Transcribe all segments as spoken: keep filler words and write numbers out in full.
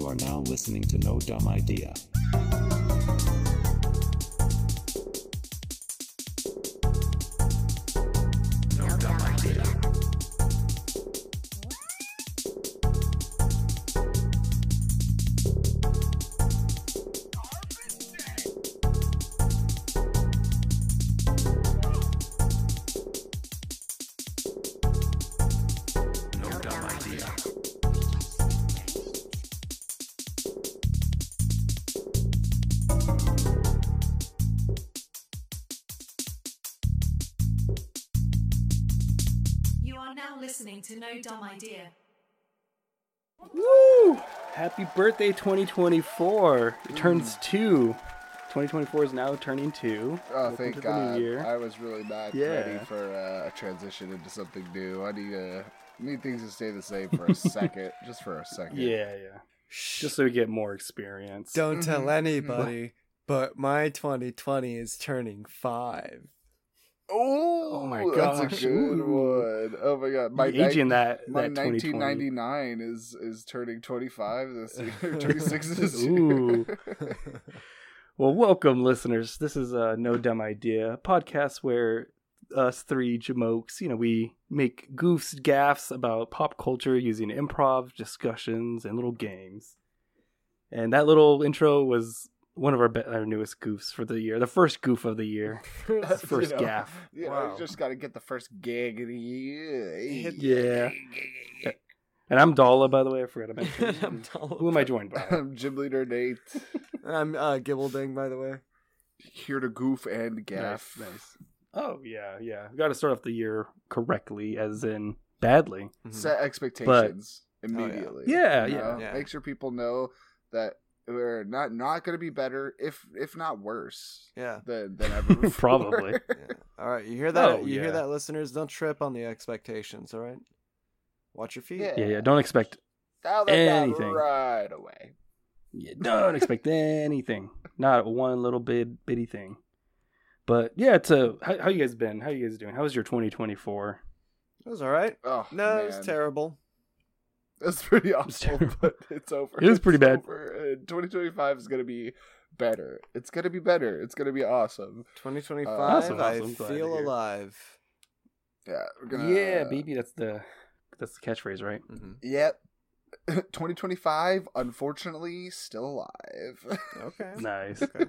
You are now listening to No Dumb Idea. No Dumb Idea. No Dumb Idea. You are now listening to No Dumb Idea. Woo! Happy birthday, twenty twenty-four. It turns two. twenty twenty-four is now turning two. Oh, Welcome thank to the new God. year. I was really not Yeah. ready for uh, a transition into something new. I need uh, need things to stay the same for a second. Just for a second. Yeah, yeah. Just so we get more experience. Don't tell Mhm. anybody, but my twenty twenty is turning five. Oh, Oh my that's gosh. a good Ooh. one. Oh my God. My, You aging nin- that, my that twenty twenty. nineteen ninety-nine is, is turning twenty-five this year. twenty-six this Ooh. year. Well, welcome, listeners. This is uh, No Dumb Idea, a podcast where us three jamokes, you know, we make goofs, gaffs about pop culture using improv, discussions, and little games. And that little intro was one of our, be- our newest goofs for the year, the first goof of the year, first You know, gaff. You know, Wow. you just got to get the first gig of the year. Yeah. And I'm Dalla, by the way. I forgot to mention. I'm Dalla. Who am I joined by? I'm Gym Leader Nate. I'm uh, Gibbelding, by the way. Here to goof and gaff. Nice, nice. Oh, yeah, yeah. We got to start off the year correctly, as in badly. Set expectations immediately. Yeah, you yeah. know? Yeah. Make sure people know that we're not not going to be better, if if not worse, Yeah. than than ever before. Probably. yeah. All right, you hear that? Oh, you yeah. hear that, listeners? Don't trip on the expectations. All right. Watch your feet. Yeah. Yeah, yeah. Don't expect Tell them that Anything. right away. Yeah, don't expect anything. Not one little bit bitty thing. But yeah, it's a how, how you guys been? How you guys doing? How was your twenty twenty-four? It was all right. Oh No, man. it was terrible. That's pretty was awful, terrible. but it's over. It was pretty It's bad. over. And twenty twenty-five is going to be better. It's going to be better. It's going to be awesome. twenty twenty-five. Awesome, I awesome. Glad to feel hear. alive. Yeah, we're gonna. Yeah, baby, that's the that's the catchphrase, right? Mm-hmm. Yep. twenty twenty-five, unfortunately, still alive. Okay. Nice. Okay.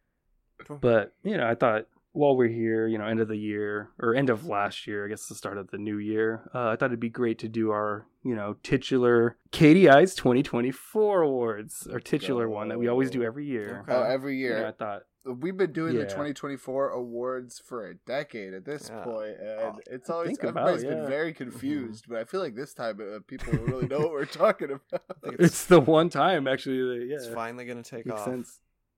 But you know, I thought while we're here, you know, end of the year or end of last year, I guess the start of the new year, uh, I thought it'd be great to do our, you know, titular K D I's twenty twenty-four awards, our titular one that we always do every year. Okay. Oh, every You know, year. I thought, We've been doing the Yeah. twenty twenty-four awards for a decade at this Yeah. point, and Oh, it's always think about everybody's it, been yeah. very confused. But I feel like this time uh, people really know what we're talking about. think it's the one time actually. That, yeah, It's finally gonna take makes off. sense.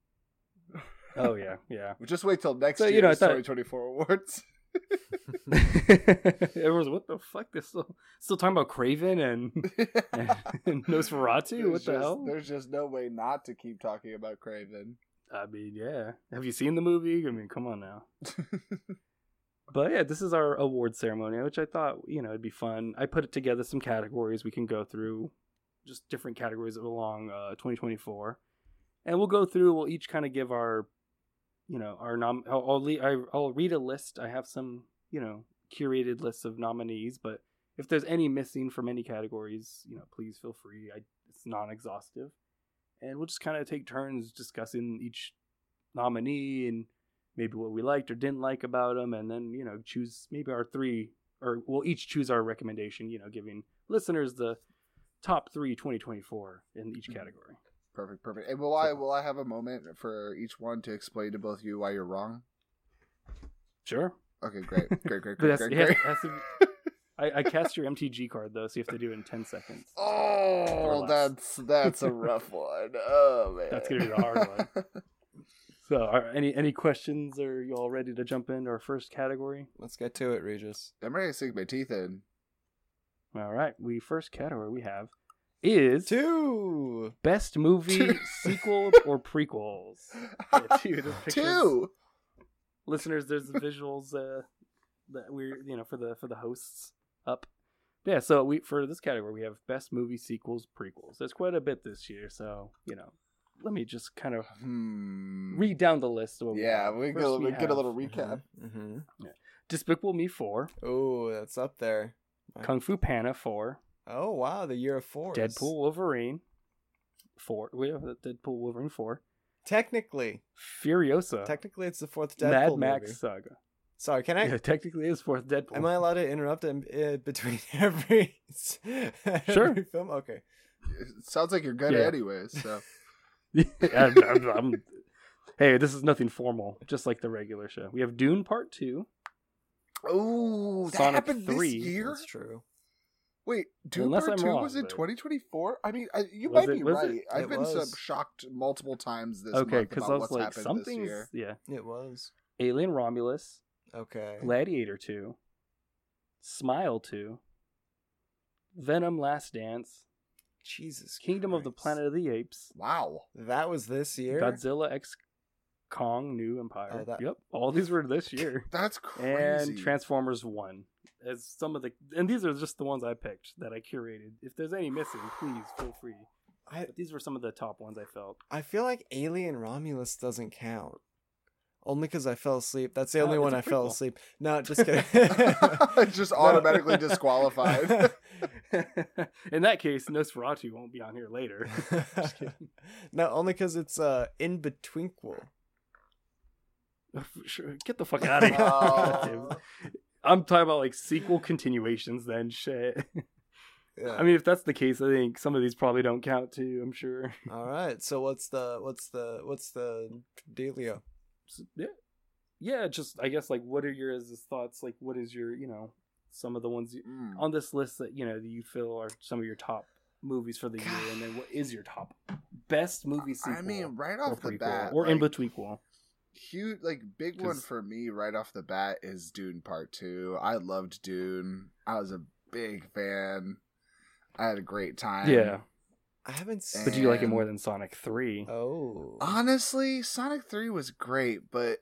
Oh yeah, yeah. Just wait till next So, you year's know, I thought- twenty twenty-four awards. Everyone's what the fuck? They're still still talking about Craven and, and, and Nosferatu. There's What the just- hell? There's just no way not to keep talking about Craven. I mean, yeah. Have you seen the movie? I mean, come on now. But yeah, this is our award ceremony, which I thought, you know, it'd be fun. I put it together some categories we can go through, just different categories along uh, twenty twenty-four, and we'll go through. We'll each kind of give our, you know, our nom. I'll I'll, le- I- I'll read a list. I have some, you know, curated lists of nominees, but if there's any missing from any categories, you know, please feel free. I, it's non-exhaustive, and we'll just kind of take turns discussing each nominee and maybe what we liked or didn't like about them, and then, you know, choose maybe our three, or we'll each choose our recommendation, you know, giving listeners the top three twenty twenty-four in each category. Perfect, perfect. And will I will I have a moment for each one to explain to both of you why you're wrong? Sure. Okay, great, great, great, But great, that's, great, it has- great. has to- I, I cast your M T G card, though, so you have to do it in ten seconds. Oh, Or less. that's that's a rough one. Oh man, That's gonna be the hard one. So, are any any questions? Are you all ready to jump into our first category? Let's get to it, Regis. I'm ready to sink my teeth in. All right. We first category we have is Two. best movie Two. sequel or prequels. Yeah, two, there's pictures. Two. Listeners, there's the visuals uh, that we're, you know, for the for the hosts up. Yeah, so we for this category we have best movie sequels, prequels. There's quite a bit this year, so you know, let me just kind of Hmm. read down the list. Of what Yeah, we, we, have. get, First we get a have little recap. Mm-hmm. Despicable Me four, Oh, that's up there. Kung Fu Panda four, Oh wow, the year of fours. Deadpool Wolverine four. We have Deadpool Wolverine four, Technically, Furiosa, technically, it's the fourth Deadpool Mad movie. Max Saga. Sorry, can I? Yeah, technically, it's fourth Deadpool. Am I allowed to interrupt in, uh, between every, Sure. every film? Okay. It sounds like you're good Yeah. anyways. So I'm, I'm- I'm- hey, this is nothing formal, just like the regular show. We have Dune Part Two. oh, that Sonic happened three. this year. That's true. Wait, Doom Unless Part I'm Two wrong, was in but- twenty twenty-four. I mean, I, you Was might it- be was it? right. I've It been so was. shocked multiple times this Okay, month because about I was what's like, happened this something's year. yeah. It was. Alien Romulus, Okay. Gladiator Two, Smile Two, Venom: Last Dance, Jesus. Kingdom of the Christ. Planet of the Apes, Wow. That was this year. Godzilla X Kong New Empire. Oh, that- Yep, all these were this year. That's crazy. And Transformers One. As some of the, and these are just the ones I picked that I curated. If there's any missing, please feel free. I But these were some of the top ones I felt. I feel like Alien Romulus doesn't count. Only because I fell asleep. That's the Oh, only it's one a I fell prequel. asleep. No, just kidding. Just automatically disqualified. In that case, Nosferatu won't be on here later. Just kidding. No, only because it's uh in betweenquel. Sure, get the fuck out of here. Oh. I'm talking about like sequel continuations then shit. Yeah. I mean, if that's the case, I think some of these probably don't count too, I'm sure. All right. So what's the what's the what's the dealio? So, yeah. Yeah, just I guess like what are your thoughts? Like what is your, you know, some of the ones you, Mm. on this list that, you know, that you feel are some of your top movies for the year, and then what is your top best movie sequel? I mean, right or off the prequel, bat, or in like, betweenquel. huge, like big one 'Cause- for me right off the bat is Dune Part Two. I loved Dune. I was a big fan. I had a great time. Yeah, I haven't seen. but do you like it more And- than Sonic three? Oh. Honestly, Sonic three was great, but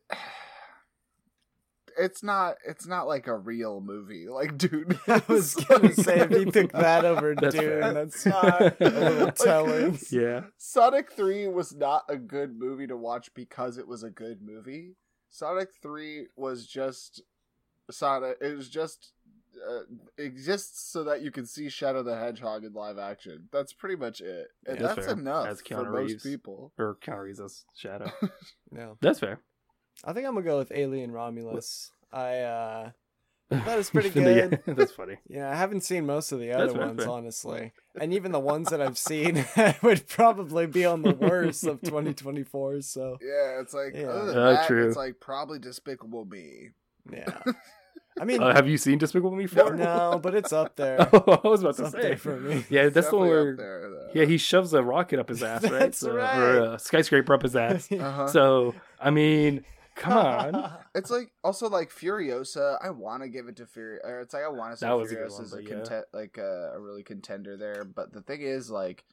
it's not it's not like a real movie like Dune. I was is. gonna say if you took that over That's Dune, fair. that's not a little telling. Yeah, Sonic three was not a good movie to watch because it was a good movie. Sonic three was just Sonic. It was just uh, exists so that you can see Shadow the Hedgehog in live action. That's pretty much it, and Yeah, that's that's fair. enough As for Keanu most Reeves. people. or Calories as Shadow. No. That's fair. I think I'm gonna go with Alien Romulus. I uh that is pretty Yeah, good. that's funny. Yeah, I haven't seen most of the other fair, ones, fair. honestly. And even the ones that I've seen would probably be on the worst of twenty twenty-four, so Yeah, it's like Yeah. other than Uh, that, true. it's like probably Despicable Me. yeah. I mean Uh, have you seen Despicable Me four? no, but it's up there. Oh, I was about It's to up say. there for me. Yeah, that's the one Definitely where. up there, though. Yeah, he shoves a rocket up his ass, right? That's So- right. Or a skyscraper up his ass. Uh-huh. So, I mean, come on. It's like also like Furiosa. I want to give it to Fury. Or it's like I want to say That was a good Furiosa one, is a but yeah. content, like a, a really contender there. But the thing is, like,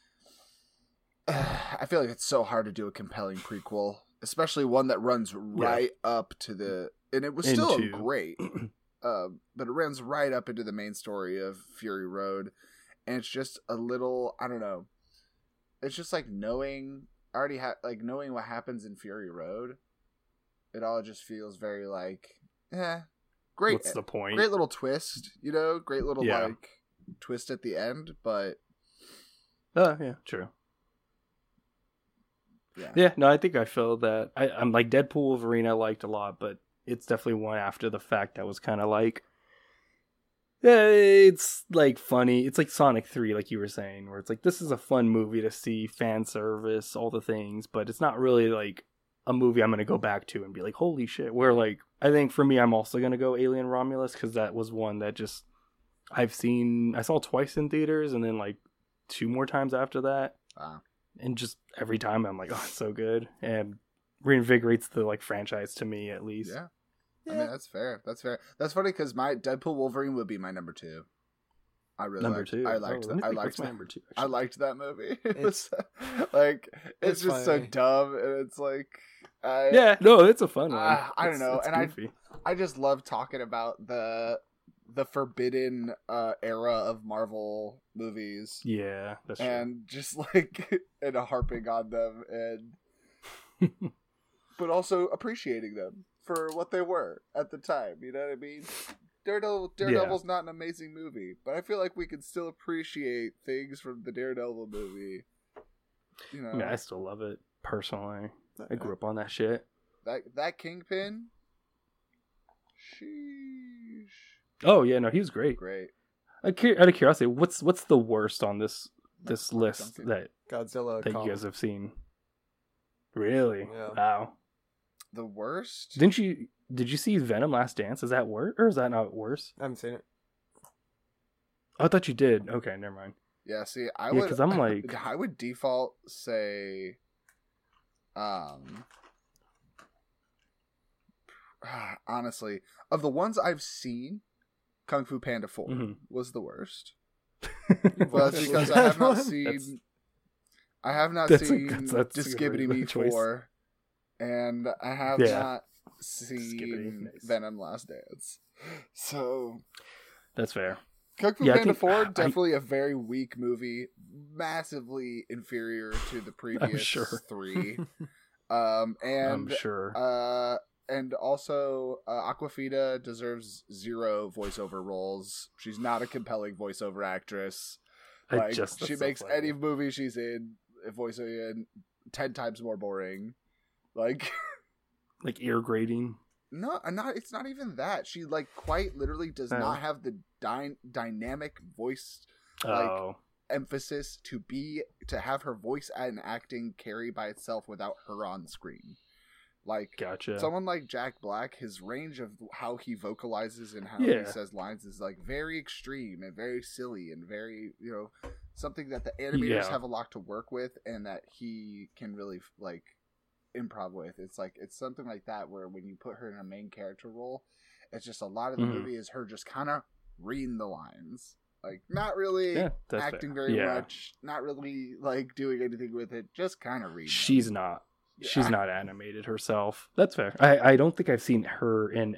I feel like it's so hard to do a compelling prequel, especially one that runs right up to the. And it was still Into- great, uh, but it runs right up into the main story of Fury Road, and it's just a little. I don't know. It's just like knowing already ha- like knowing what happens in Fury Road. It all just feels very like, eh, great, What's the point? great little twist, you know, great little Yeah. like twist at the end, but Uh, yeah, true. yeah, Yeah, no, I think I feel that. I, I'm like Deadpool Wolverine, I liked a lot, but it's definitely one after the fact that was kind of like, yeah, it's like funny. It's like Sonic three, like you were saying, where it's like, this is a fun movie to see, fan service, all the things, but it's not really like a movie I'm going to go back to and be like, holy shit. Where like, I think for me, I'm also going to go Alien Romulus, because that was one that just, I've seen, I saw twice in theaters, and then like two more times after that. wow. And just every time I'm like, oh, it's so good, and reinvigorates the like franchise to me at least. yeah. I mean, that's fair. That's fair. That's funny because my Deadpool Wolverine would be my number two. I really Number liked, two. I Oh, liked. let me that. I think, liked. what's my that. number two. I actually? liked that movie. It It's- was like it's, it's just so funny. dumb, and it's like, I, Yeah, no, it's a fun one. Ah, I don't It's- know, it's and I- goofy. I just love talking about the the forbidden uh, era of Marvel movies, Yeah, that's and just like and harping on them, and true. but also appreciating them for what they were at the time. You know what I mean? Daredevil, Daredevil's not an amazing movie, but I feel like we can still appreciate things from the Daredevil movie. You know, I, mean, I still love it personally. I grew up on that shit. that that Kingpin. Sheesh. Oh yeah, no, he was great. Great. Out of cur- out of curiosity, what's what's the worst on this this Mark list Duncan. that Godzilla. that Kong. you guys have seen? Really? Yeah. Wow. The worst? Didn't you? Did you see Venom: Last Dance? Is that worse, or is that not worse? I haven't seen it. Oh, I thought you did. Okay, never mind. Yeah, see, I Yeah, would. because I'm like, I would default say, um, honestly, of the ones I've seen, Kung Fu Panda four Mhm. was the worst. Well, that's because I have not That's- seen. I have not That's a- seen that's- that's a Disgibbity really Me good choice. four, and I have Yeah. not Skibbity, seen nice. Venom: Last Dance. So that's fair. Kung Fu Yeah, I Panda think- four, I- definitely a very weak movie, massively inferior to the previous sure. three. Um, and I'm sure. uh, and also uh, Aquafina deserves zero voiceover roles. She's not a compelling voiceover actress. I Like just she that's so makes funny. any movie she's in voiceover in ten times more boring. Like. like ear grating. No, not. It's not even that. She like quite literally does Oh. not have the dy- dynamic voice like Oh, emphasis to be to have her voice and acting carry by itself without her on screen. Like gotcha. someone like Jack Black, his range of how he vocalizes and how Yeah. he says lines is like very extreme and very silly and very, you know, something that the animators Yeah. have a lot to work with and that he can really like improv with. It's like it's something like that where when you put her in a main character role, it's just a lot of the Mhm. movie is her just kind of reading the lines, like not really Yeah, that's acting fair. very Yeah. much, not really like doing anything with it, just kind of reading. She's them. not. Yeah. She's not animated herself. That's fair. I, I don't think I've seen her in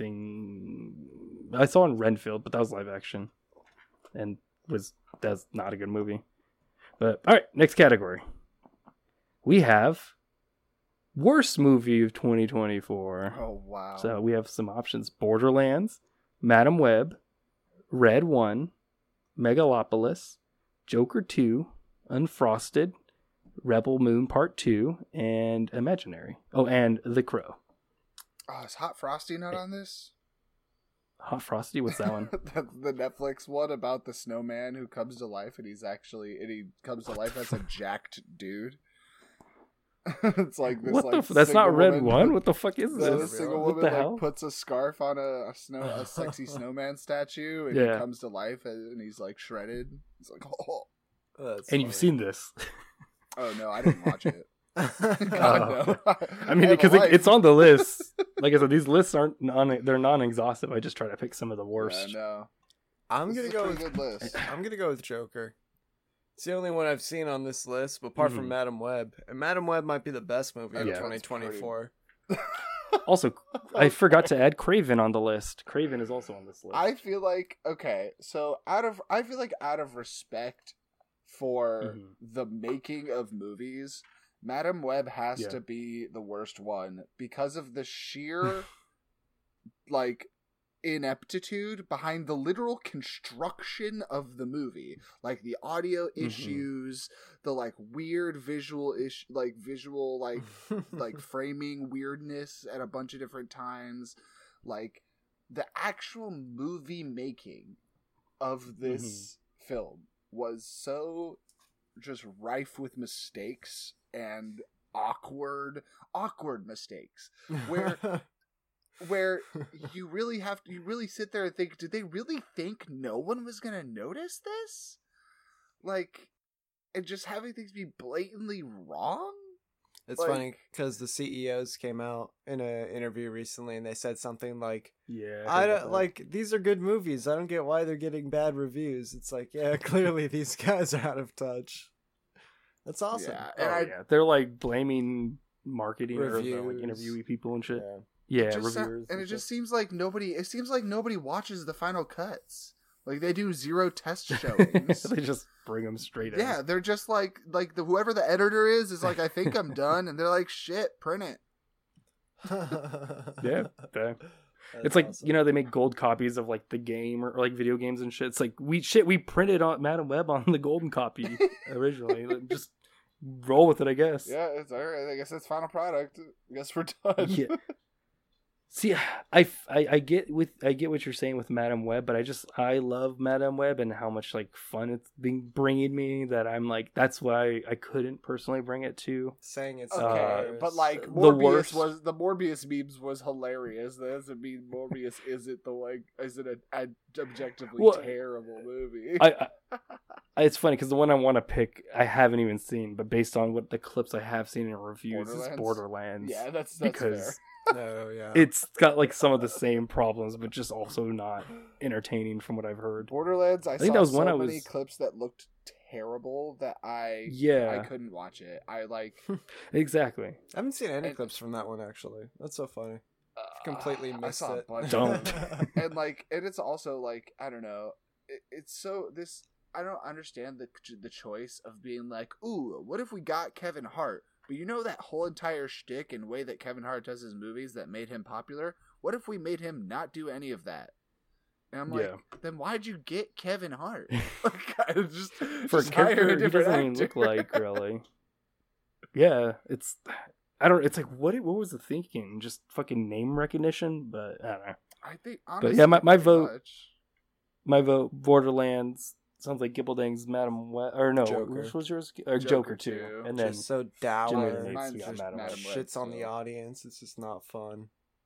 anything. I saw in Renfield, but that was live action, and was that's not a good movie. But all right, next category. We have worst movie of twenty twenty-four. Oh wow! So we have some options: Borderlands, Madam Web, Red One, Megalopolis, Joker Two, Unfrosted, Rebel Moon Part Two, and Imaginary. Oh, and The Crow. Oh, is Hot Frosty not on this? Hot Frosty, what's that one? That's the Netflix one about the snowman who comes to life, and he's actually and he comes to life as a jacked dude. It's like this. What like, the? F- that's not single Red woman One. put- What the fuck is No, this? this single What woman the like hell? puts a scarf on a, a snow a sexy snowman statue, and Yeah. he comes to life, and and he's like shredded. It's like, oh, That's And you've funny. seen this? oh no, I didn't watch it. Oh. God no. I mean, have a because it, life. it's on the list. Like I said, these lists aren't non. They're non-exhaustive. I just try to pick some of the worst. Yeah, no. I'm This gonna is a go pretty with good list. I'm gonna go with Joker. It's the only one I've seen on this list, apart Mhm. from Madam Web. And Madam Web might be the best movie of Yeah. twenty twenty-four. Also, I forgot to add Craven on the list. Craven is also on this list. I feel like okay, so out of I feel like out of respect for Mhm. the making of movies, Madam Web has Yeah. to be the worst one because of the sheer like ineptitude behind the literal construction of the movie, like the audio Mhm. issues, the like weird visual ish like visual like like framing weirdness at a bunch of different times, like the actual movie making of this film was so just rife with mistakes and awkward awkward mistakes where where you really have to you really sit there and think, did they really think no one was gonna notice this? Like, and just having things be blatantly wrong. It's Like- funny because the C E Os came out in an interview recently and they said something like, yeah, I heard about don't that. like these are good movies. I don't get why they're getting bad reviews. It's like, yeah, clearly these guys are out of touch. That's awesome. Yeah, Oh, and I yeah, they're like blaming marketing or the, like Reviews. interviewee people and shit. Yeah. Yeah, just sa- reviewers. and it stuff. just seems like nobody. It seems like nobody watches the final cuts. Like they do zero test showings. they just bring them straight in. Yeah, they're just like like the whoever the editor is is like, I think I'm done, and they're like, shit, print it. Yeah, fair. That's It's like, awesome. you know, they make gold copies of like the game or, or like video games and shit. It's like we shit we printed on Madam Web on the golden copy originally. Like, just roll with it, I guess. Yeah, it's all right. I guess it's final product. I guess we're done. Yeah. See, I, I, I get with I get what you're saying with Madam Web, but I just I love Madam Web and how much like fun it's been bringing me that I'm like that's why I couldn't personally bring it to. saying it's Okay, hilarious. but like the Morbius worst- was the Morbius memes was hilarious. That doesn't mean Morbius isn't the like isn't an an objectively Well, terrible movie. I, I it's funny because the one I want to pick I haven't even seen, but based on what the clips I have seen in reviews is Borderlands? Borderlands. yeah, that's, that's because fair. no, yeah, it's got like some of the same problems, but just also not entertaining from what I've heard. Borderlands. I, think saw that was so one I many was- clips that looked terrible that I Yeah. I couldn't watch it. I like Exactly. I haven't seen any and- clips from that one actually. That's so funny. Completely I missed saw a it. bunch of Don't. them. and like and it's also like I don't know. It, it's so this I don't understand the the choice of being like, ooh, what if we got Kevin Hart? But you know that whole entire shtick and way that Kevin Hart does his movies that made him popular? What if we made him not do any of that? And I'm like, Yeah. then why'd you get Kevin Hart? like, I just, For a just hire character he different doesn't even look actor. like really. Yeah, it's I don't. It's like what? What was the thinking? Just fucking name recognition, but I don't know. I think, But honestly, yeah, my- my pretty vote- much. My vote: Borderlands. Sounds like Gibbelding's Madam Web, or no, Joker. which was yours? Or Joker Joker, too. two. And then Just so Jim dour. Nate's Mine's got just Madam Web. Madam Web, Shits on the so- audience. It's just not fun.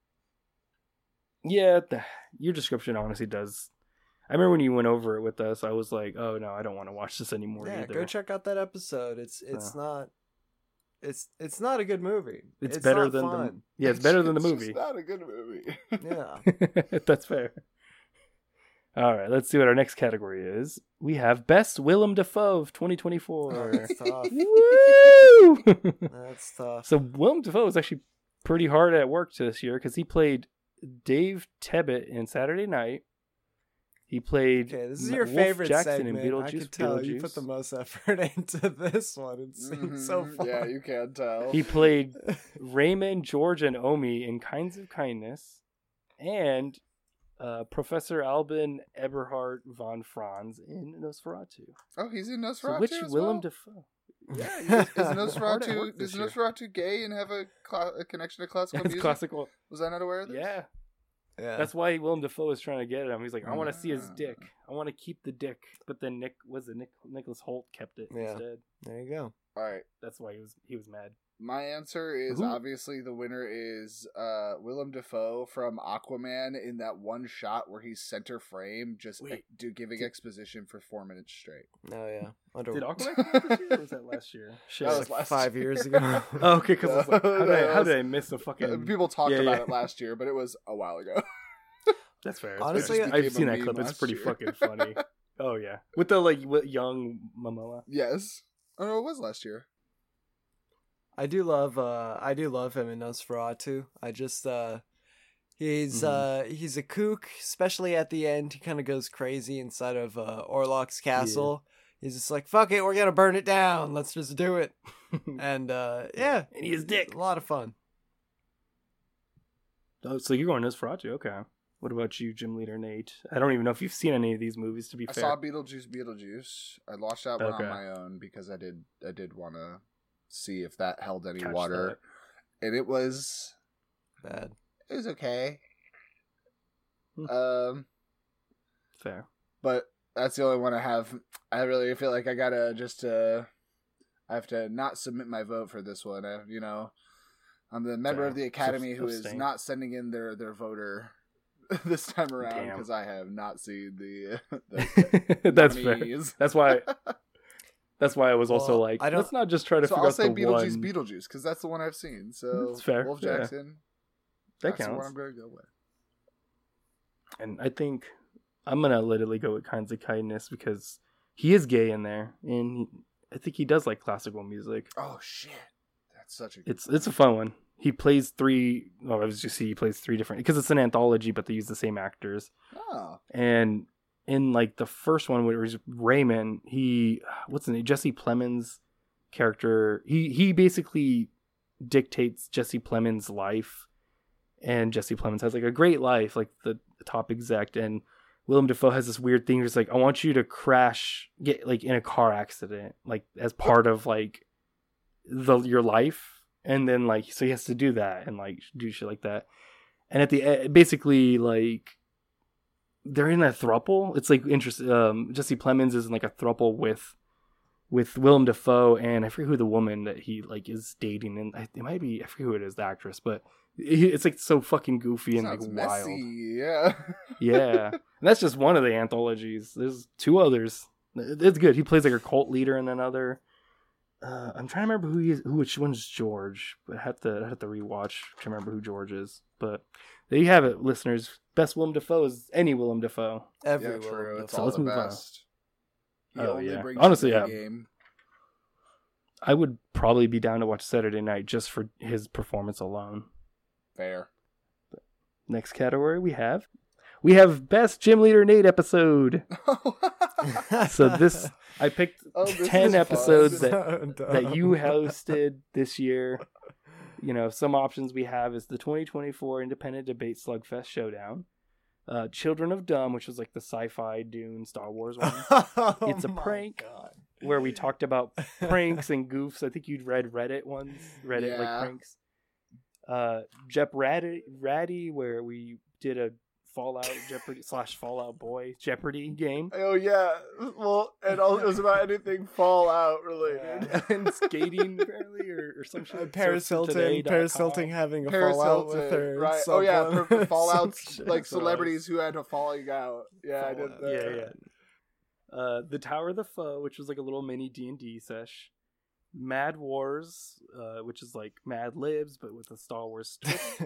Yeah, the, your description honestly does. I remember when you went over it with us, I was like, "Oh no, I don't want to watch this anymore." Yeah, either. go check out that episode. It's it's So. not. It's it's not a good movie. It's, better not than fun. the. Yeah, it's better than the It's movie. just not a good movie. Yeah. That's fair. All right, let's see what our next category is. We have Best Willem Dafoe of twenty twenty-four. That's tough. Woo! That's tough. So Willem Dafoe was actually pretty hard at work this year because he played Dave Tebbutt in Saturday Night. He played Okay, this is M- your Wolf favorite Jackson in segment. I Beetlejuice. can tell you Beetlejuice. put the most effort into this one. It seems so Mhm. fun. Yeah, you can tell. He played Raymond, George, and Omi in Kinds of Kindness, and uh, Professor Albin Eberhard von Franz in Nosferatu. oh, he's in So Nosferatu which as Willem well? Dafoe? Yeah, is, is Hard at Nosferatu work is this year. Nosferatu gay and have a, cla- a connection to classical That's music? classical. Was I not aware of this? Yeah, Yeah. that's why Willem Dafoe is trying to get him. He's like, I want to see his Ah. dick. I want to keep the dick. But then Nick was it Nick Nicholas Holt kept it Yeah. instead. There you go. All right. That's why he was he was mad. My answer is Who- obviously the winner is uh, Willem Dafoe from Aquaman in that one shot where he's center frame, just Wait, ex- do giving did- exposition for four minutes straight. Oh yeah. Under Did Aquaman come out this year or was that last year? Shit. That like was last five year. years ago. Oh, okay, because I was like, how did I, That how was- did I miss a fucking? People talked Yeah, about yeah. it last year, but it was a while ago. That's fair. That's Honestly, fair. it just I've became seen a that meme clip. It's last pretty year. fucking funny. Oh yeah, with the like with young Momoa. Yes. Oh no, it was last year. I do love uh I do love him in Nosferatu. I just uh he's Mhm. uh he's a kook, especially at the end. He kind of goes crazy inside of uh Orlok's castle. He's just like, fuck it, we're gonna burn it down. Let's just do it. And uh yeah, And he is dick. a lot of fun. Oh, so you're going Nosferatu? Okay. What about you, Gym Leader Nate? I don't even know if you've seen any of these movies. To be I fair, saw Beetlejuice, Beetlejuice. I watched that one Okay. on my own because I did. I did want to see if that held any Catch water, and it was. Bad. It was okay. Hmm. Um, fair. but that's the only one I have. I really feel like I gotta just. Uh, I have to not submit my vote for this one. I, you know, I'm the member Fair. of the Academy who is Abstain. not sending in their their voter this time around Damn. because I have not seen the. the That's fair. nominees. That's why. That's why I was also Well, like, I don't- let's not just try to So figure I'll out say the Beetlejuice, one. Beetlejuice, because that's the one I've seen. So That's fair, Wolf yeah. Jackson, That that's the one counts. I'm going to go with. And I think I'm gonna literally go with Kinds of Kindness because he is gay in there, and he, I think he does like classical music. Oh shit, that's such a. It's it's a fun one. he plays three. Well, as you see, he plays three different because it's an anthology, but they use the same actors. Oh. And in like the first one, where it was Raymond, he what's the name? Jesse Plemons' character. He he basically dictates Jesse Plemons' life, and Jesse Plemons has like a great life, like the, the top exec, and Willem Dafoe has this weird thing. He's like, I want you to crash, get like in a car accident, like as part of like the your life, and then like so he has to do that and like do shit like that. And at the end, basically like they're in a throuple. It's like interesting. Um, Jesse Plemons is in like a throuple with with Willem Dafoe, and I forget who the woman that he like is dating, and I, it might be I forget who it is, the actress, but it's like so fucking goofy and Sounds like messy, wild. yeah. Yeah, and that's just one of the anthologies. There's two others. It's good. He plays like a cult leader in another. Uh, I'm trying to remember who he is, who which one's George, but I have to I have to rewatch to remember who George is. But there you have it, listeners. Best Willem Dafoe is any Willem Dafoe. Every Yeah, Willem true. It's Dafoe. all let's the move on. best. He Oh, only yeah. brings Honestly, you to yeah. the game. I would probably be down to watch Saturday Night just for his performance alone. Fair. Next category we have we have Best Gym Leader Nate episode. So this I picked Oh, this ten is episodes fun. that So that dumb. you hosted this year. You know, some options we have is the twenty twenty-four Independent Debate Slugfest Showdown, uh, Children of Dumb, which was like the sci-fi Dune Star Wars one, Oh It's a my prank. God. where we talked about pranks and goofs. I think you'd read Reddit ones, Reddit Yeah. like pranks. Uh, Jep Ratty, Ratty, where we did a Fallout Jeopardy slash Fallout Boy Jeopardy game. Oh yeah. Well, and all, it was about anything Fallout related. and skating apparently or, or some shit. Uh, Paris Hilton, Paris Hilton having a Paris fallout Hilton, with her. right? Oh yeah, someone. per- Fallout's Some shit. like That's what it celebrities who had a falling out. Yeah, I did Fallout. that. Yeah, yeah. Uh, the Tower of the Foe, which was like a little mini D and D sesh. Mad Wars, uh, which is like Mad Libs but with a Star Wars twist.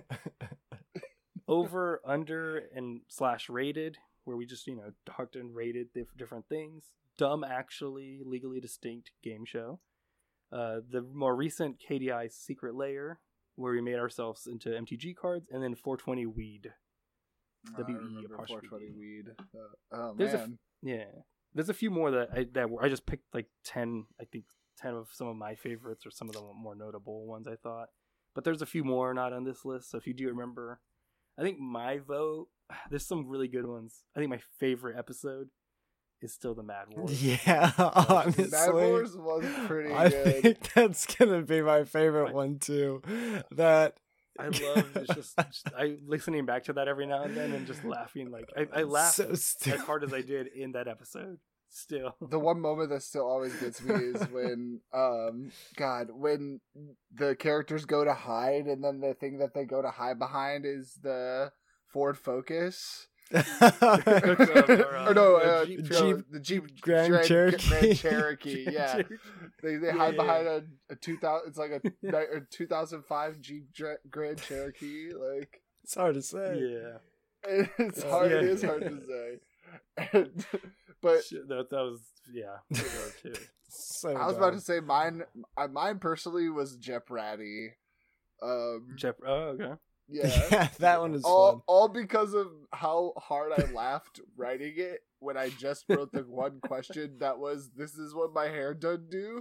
Over, under, and slash rated, where we just, you know, talked and rated dif- different things. Dumb Actually, Legally Distinct game show. Uh, the more recent K D I Secret Layer, where we made ourselves into M T G cards, and then four twenty Weed. I W E remember apostrophe four twenty D. weed. Uh, oh There's a f- man. Yeah, there's a few more that I that were, I just picked like ten. I think ten of some of my favorites or some of the more notable ones I thought. But there's a few more not on this list. So if you do remember, I think my vote. There's some really good ones. I think my favorite episode is still the Mad Wars. Yeah, honestly. Mad Wars was pretty I good. think that's gonna be my favorite Right. one too. That I love it's just, just I listening back to that every now and then and just laughing like I, I laugh so as stupid. hard as I did in that episode. Still, The one moment that still always gets me is when, um, God, when the characters go to hide, and then the thing that they go to hide behind is the Ford Focus. or no, uh, Jeep- no, Jeep the Jeep Grand Grand Cherokee. Grand Cherokee. Yeah, they they Yeah, hide yeah. behind a, a two thousand. It's like a, ni- a two thousand five Jeep Dra- Grand Cherokee. Like it's hard to say. yeah. it's Uh, hard. It yeah. is hard to say. And, but Shit, that, that was yeah. that was too. So I was about to dumb. say mine. uh, Mine personally was Jep Ratty. Um, Jep- oh, okay. yeah. Yeah, that one is all, fun. all because of how hard I laughed writing it when I just wrote the one question that was, "This is what my hair done do."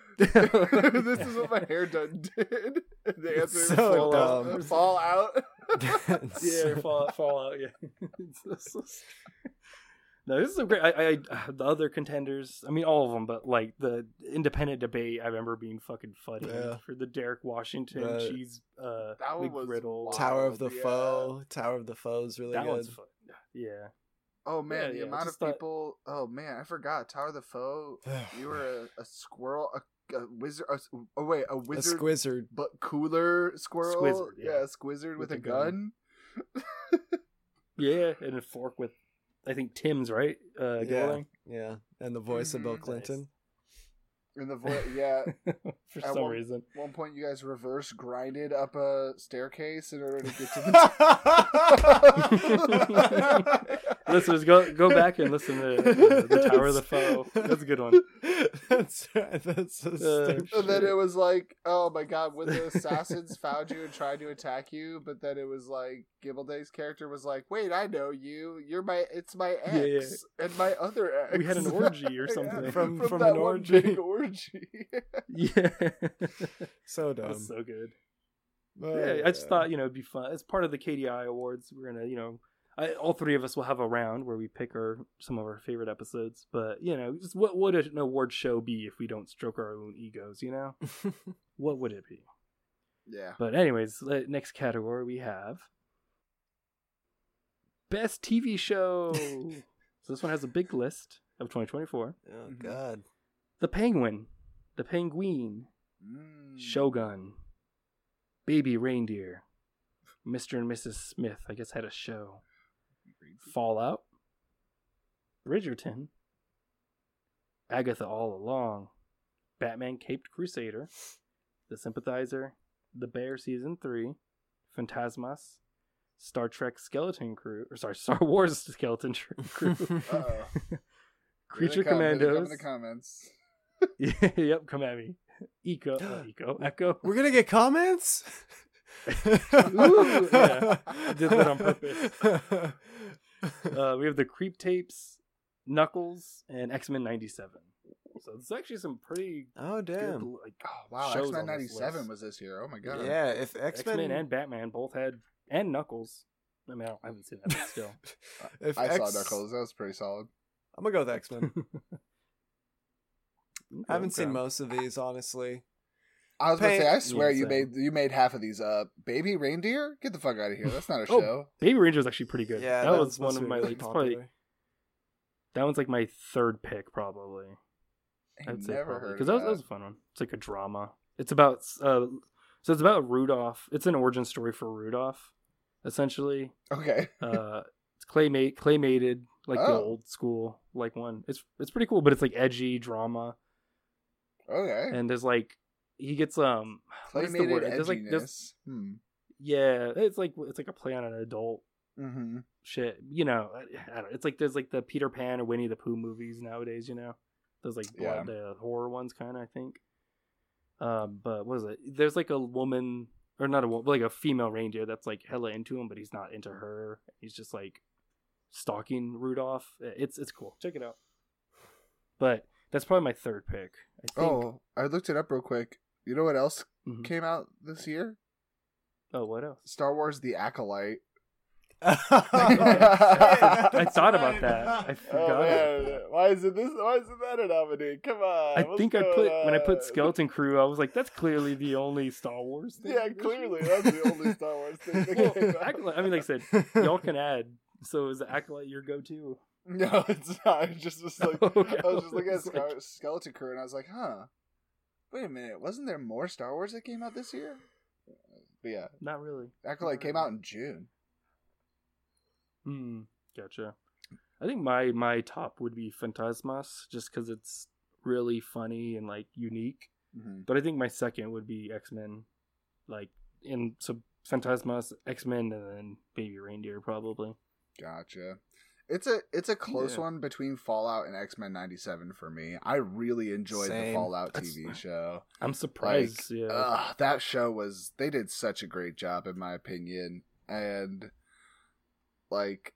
This is what my hair done did. And the answer is So fall out. dumb. Fall out. That's Yeah, so- Fallout, Fallout. Yeah. It's so- so stupid. No, this is a great. I, I, the other contenders. I mean, all of them, but like the independent debate, I remember being fucking funny Yeah. for the Derek Washington Right. cheese. Uh, That one was McGriddle. wild. Tower of the Yeah. Foe. Tower of the Foe is really That good. one's fun. Yeah. Oh man, Yeah, the yeah, amount of just thought- people. Oh man, I forgot. Tower of the Foe. You were a, a squirrel, a, a wizard. A, oh wait, a A wizard, squizzard. but cooler squirrel. Squizzard, yeah. yeah. a squizzard with, With a a gun. gun. Yeah, and a fork with, I think Tim's right. Uh, Yeah. Golding. Yeah, and the voice of Bill Mhm. Clinton. In the voice, yeah. For At some one- reason. One point, you guys reverse grinded up a staircase in order to get to the. Listeners, go go back and listen to uh, the Tower of the Foe. That's a good one. That's that's so Uh, stupid. And then it was like, oh my god, when the assassins found you and tried to attack you, but then it was like Gimmelday's character was like, wait, I know you. You're my, it's my ex Yeah, yeah. and my other ex. We had an orgy or Yeah, something. From- from that an one orgy. big orgy. Yeah. So dumb. That's so good. Oh, Yeah, I just thought, you know, it'd be fun. As part of the K D I Awards, we're going to, you know, I, all three of us will have a round where we pick our some of our favorite episodes. But, you know, just what would an award show be if we don't stroke our own egos, you know? What would it be? Yeah. But anyways, le- next category we have Best T V Show. So this one has a big list of twenty twenty-four. Oh Mhm. God. The Penguin, The Penguin, Mm. Shogun, Baby Reindeer, Mister and Missus Smith, I guess, had a show. Fallout, Bridgerton, Agatha All Along, Batman Caped Crusader, The Sympathizer, The Bear Season three, Phantasmas, Star Trek Skeleton Crew, or sorry, Star Wars Skeleton Crew, Uh-oh. Creature Here they come, here they come in Commandos. the comments. Yep, come at me. Eco, uh, Eco, Echo. We're gonna get comments. Ooh, yeah. I did that on purpose. Uh, we have the Creep Tapes, Knuckles, and X-Men ninety-seven. So it's actually some pretty Oh good damn. like Oh, wow, shows X-Men on this ninety-seven list. was this year. Oh my god. Yeah, if X-Men, X Men and Batman both had, and Knuckles. I mean, I, don't- I haven't seen that, but still. if I X, saw Knuckles. That was pretty solid. I'm gonna go with X Men. I haven't Okay. seen most of these, honestly. I was gonna Pay- say, I swear Yeah, you same. made you made half of these up. Baby Reindeer? Get the fuck out of here. That's not a Oh, show. Baby Ranger was actually pretty good. Yeah, that that's was one supposed of to be my really like, it's probably, popular. that one's like my third pick probably. I I'd say never probably heard because of that was, that was a fun one. It's like a drama. It's about uh, so it's about Rudolph. It's an origin story for Rudolph, essentially. Okay. Uh, it's claymate claymated like the Oh. old school like one. It's it's pretty cool, but it's like edgy drama, Okay. and there's like he gets um what is the word? Claymated There's like edginess. there's Hmm. yeah, it's like it's like a play on an adult Mm-hmm. shit. You know, I, I don't, it's like there's like the Peter Pan or Winnie the Pooh movies nowadays. You know, those like Yeah. blood, the horror ones, kind of. I think. Um, but what is it? There's like a woman, or not a woman, but like a female reindeer that's like hella into him, but he's not into her. He's just like stalking Rudolph. It's it's cool. Check it out. But that's probably my third pick. I think. Oh, I looked it up real quick. You know what else Mhm. came out this year? Oh, what else? Star Wars: The Acolyte. I I thought about that. I forgot. Oh, about man. that. Why is it this? Why is it that a nominee? Come on. I what's think I going put when I on? put Skeleton Crew, I was like, that's clearly the only Star Wars thing. Yeah, this clearly year. that's the only Star Wars thing that Well, came out. Acolyte, I mean, like I said, y'all can add. So is Acolyte your go-to? No, it's not. I just was like, Okay. I was just looking at It's like- Scar- Skeleton Crew, and I was like, huh. Wait a minute, wasn't there more Star Wars that came out this year? But yeah, Not really. Acolyte came out in June. Hmm. Gotcha. I think my my top would be Phantasmas, just because it's really funny and like unique. Mm-hmm. But I think my second would be X-Men, like in so Phantasmas, X-Men, and then Baby Reindeer probably. Gotcha. It's a it's a close Yeah. one between Fallout and X-Men ninety-seven for me. I really enjoyed Same. the Fallout That's- T V show. I'm surprised. Like, yeah. ugh, that show was they did such a great job in my opinion, and like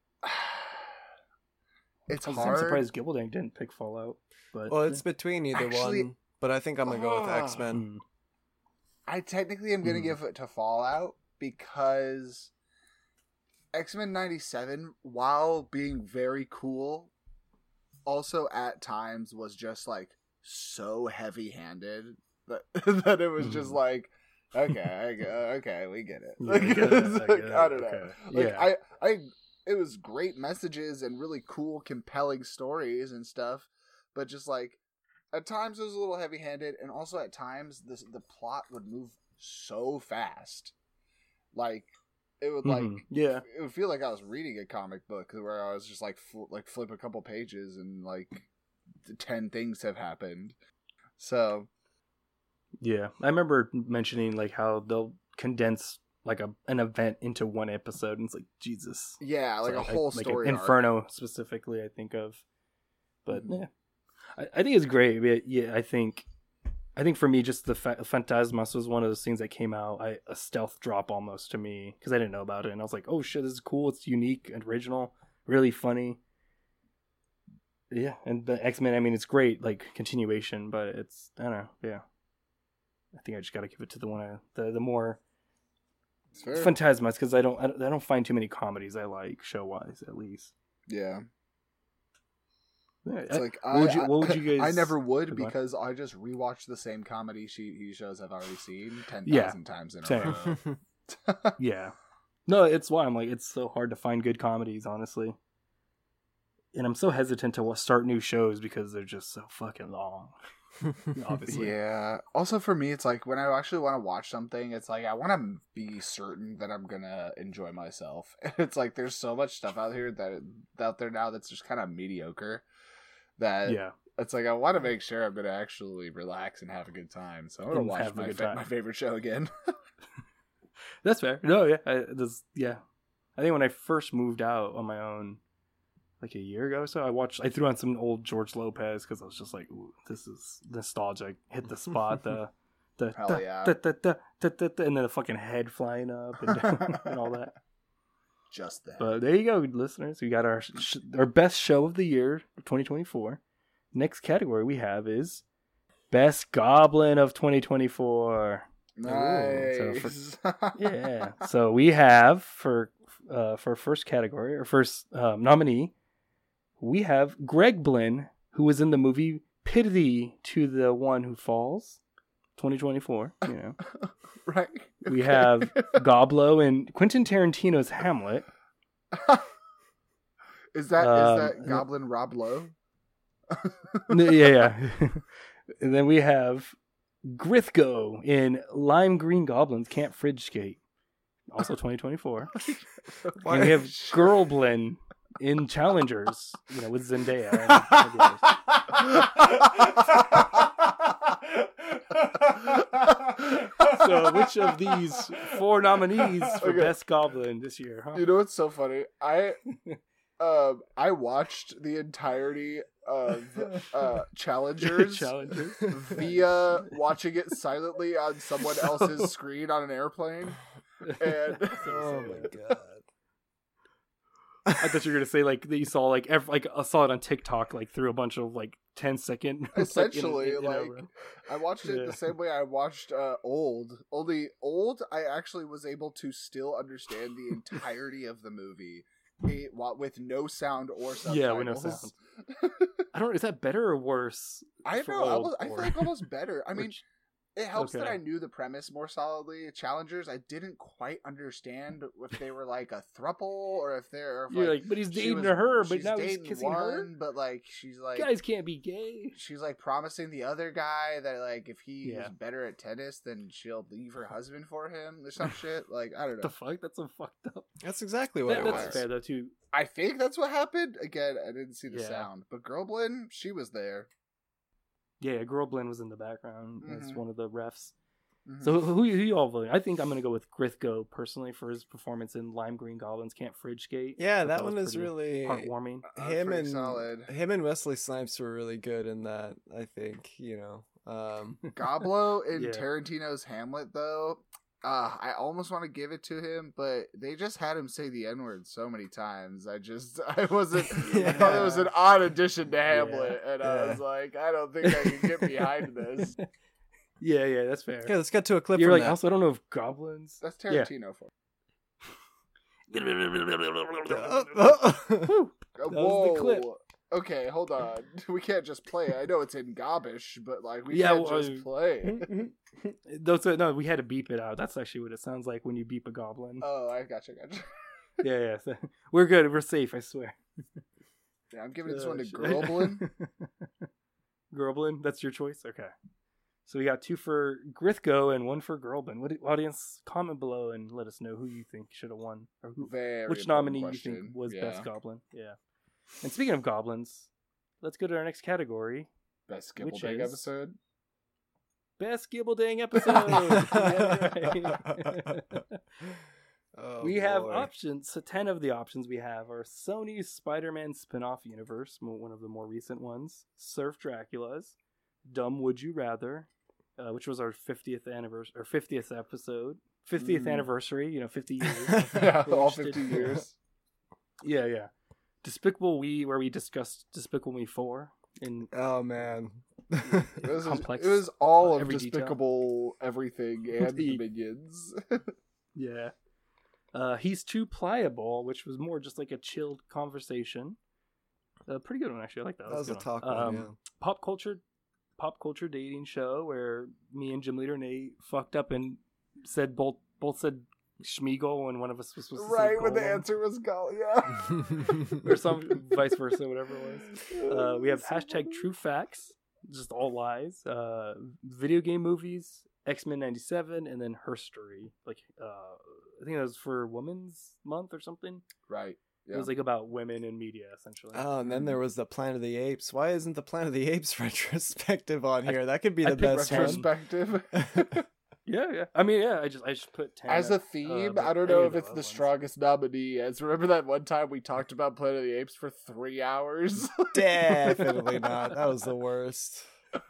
it's I'm hard. surprised Gildank didn't pick Fallout. But Well, it's between either Actually- one, but I think I'm gonna go with Ah. X Men. Hmm. I technically am gonna Hmm. give it to Fallout because X-Men ninety-seven, while being very cool, also at times was just like so heavy-handed that that it was just Mhm. like, okay, I get, okay, we get it. Yeah, Like, I get it, it's I like, get it, I don't know. okay. Like Yeah. I, I, it was great messages and really cool, compelling stories and stuff, but just like at times it was a little heavy-handed, and also at times the the plot would move so fast, like it would like Mhm. Yeah. it would feel like I was reading a comic book where I was just like fl- like flip a couple pages and like ten things have happened. So Yeah, I remember mentioning like how they'll condense like a an event into one episode, and it's like Jesus. yeah, like So, a whole like story. arc. Inferno specifically, I think of. But Mhm. yeah, I, I think it's great. But yeah, I think, I think for me, just the fa- Phantasmas was one of those things that came out I, a stealth drop almost to me because I didn't know about it, and I was like, oh shit, this is cool. It's unique and original, really funny. Yeah, and the X-Men, I mean, it's great, like continuation, but it's I don't know. Yeah, I think I just got to give it to the one I, the the more. It's fair. Phantasmas, because I don't, I don't I don't find too many comedies I like show wise at least. Yeah. Yeah, It's I- like what I, would you- what would you I guys- never would Go on. because I just rewatch the same comedy she he shows I've already seen ten Yeah, thousand times in a same. row. yeah, no, it's why I'm like it's so hard to find good comedies, honestly. And I'm so hesitant to wa- start new shows because they're just so fucking long. Obviously, Yeah. Also, for me, it's like when I actually want to watch something, it's like I want to be certain that I'm gonna enjoy myself. It's like there's so much stuff out here that out there now that's just kind of mediocre. That yeah, it's like I want to make sure I'm gonna actually relax and have a good time. So I'm gonna And watch have a my good fa- time. my favorite show again. that's fair. No, yeah, I, this, yeah. I think when I first moved out on my own, like a year ago or so, I watched. I threw on some old George Lopez because I was just like, "Ooh, this is nostalgic." Hit the spot, the the Hell da, yeah. da, da, da, da, da, da, and then the fucking head flying up and, down and all that. Just that. But there you go, listeners. We got our sh- our best show of the year, twenty twenty-four. Next category we have is best goblin of twenty twenty-four. Nice. So for- Yeah. So we have for uh, for first category or first um, nominee, we have Greg Blinn, who was in the movie Pity to the One Who Falls, twenty twenty-four. You know, Right. we have Goblo in Quentin Tarantino's Hamlet. Is that Um, is that Goblin Rob Lowe? N- yeah, yeah. And then we have Grithgo in Lime Green Goblins Can't Fridge Skate, also twenty twenty-four. And we have Girlblin in Challengers, you know, with Zendaya. So, which of these four nominees for Okay. Best Goblin this year? Huh? You know what's so funny? I um I watched the entirety of uh Challengers Challengers. via watching it silently on someone else's screen on an airplane. And Oh my god. I thought you were gonna say like that you saw like ev- like I saw it on TikTok like through a bunch of like ten second like, in- essentially in- in a like row. I watched it Yeah. the same way I watched uh Old. Only Old I actually was able to still understand the entirety of the movie. It, wa- with no sound or subtitles. Yeah, with no sound. I don't. Is that better or worse? I don't for know. I, Old was, I feel or- like almost better. I mean, Which- it helps that okay. I knew the premise more solidly. Challengers, I didn't quite understand if they were like a thruple or if they're. If, You're like, like, but he's she dating was- her, but she's now he's dating kissing her. one, But like, she's like, Guys can't be gay. she's like promising the other guy that like if he Yeah. is better at tennis, then she'll leave her husband for him or some shit. Like I don't know. The fuck? That's so fucked up. That's exactly what That- it that's was. fair though too. I think that's what happened. Again, I didn't see the Yeah. sound, but Girlblin, she was there. Yeah, Girlblin was in the background as Mhm. one of the refs. Mhm. So who, who you all voting? I think I'm gonna go with Grithgo personally for his performance in Lime Green Goblins Can't Fridge Skate. Yeah, I that thought one was is pretty really heartwarming. Uh, him pretty and solid. him and Wesley Snipes were really good in that. I think you know. Um, Goblo in Yeah. Tarantino's Hamlet, though, uh, I almost want to give it to him, but they just had him say the N word so many times. I just, I wasn't, I thought it was an odd addition to Hamlet, and I Yeah. was like, I don't think I can get behind this. Yeah, yeah, that's fair. okay, let's get to a clip You're from like, that. also, I don't know if goblins. That's Yeah. Tarantino for. Oh, oh. Whew. Uh, That was the clip. Okay, hold on. We can't just play it. I know it's in Gobbish, but like we Yeah, can't well, just I- play it. Those are, no, we had to beep it out. That's actually what it sounds like when you beep a goblin. Oh, I gotcha, gotcha. yeah, yeah. So, we're good. We're safe. I swear. Yeah, I'm giving this one to Uh, sh- Girlblin. Girlblin, that's your choice. Okay. So we got two for Grithgo and one for Girlblin. What audience comment below and let us know who you think should have won or who, Very which important nominee question. you think was Yeah. best goblin. Yeah. And speaking of goblins, let's go to our next category. Best Which Skipplebag is- episode. best Gibble-dang episode. Yeah, right. Oh, we have boy. options. So ten of the options we have are Sony's Spider-Man spin-off universe, mo- one of the more recent ones. Surf Dracula's, Dumb Would You Rather, uh, which was our fiftieth anniversary or fiftieth episode, fiftieth Mm. anniversary. You know, fifty years. Yeah, We all just did- fifty years. Yeah, yeah. Despicable We, where we discussed Despicable Me four in Oh man. It was, Complex, it was all of every detail. Despicable Everything and the The- Minions. yeah. Uh, He's Too Pliable, which was more just like a chilled conversation. A pretty good one, actually. I like that. That was a good talk one. one, Um, yeah. Pop culture, pop culture dating show where me and Gym Leader Nate fucked up and said both both said Schmiegel and one of us was supposed to say Right when the Golem. answer was Golem, yeah. or some vice versa, whatever it was. Uh, we have hashtag True Facts, just all lies. Uh, video game movies, X-Men ninety-seven, and then Herstory. Like, uh, I think that was for Women's Month or something. Right. It was like about women in media, essentially. Oh, and then there was the Planet of the Apes. Why isn't the Planet of the Apes retrospective on here? That could be I the picked best one. Retrospective. yeah, yeah. I mean, yeah. I just, I just put ten As a uh, theme, but I don't any know of if it's the ones. strongest nominee. As remember that one time we talked about Planet of the Apes for three hours? Definitely not. That was the worst.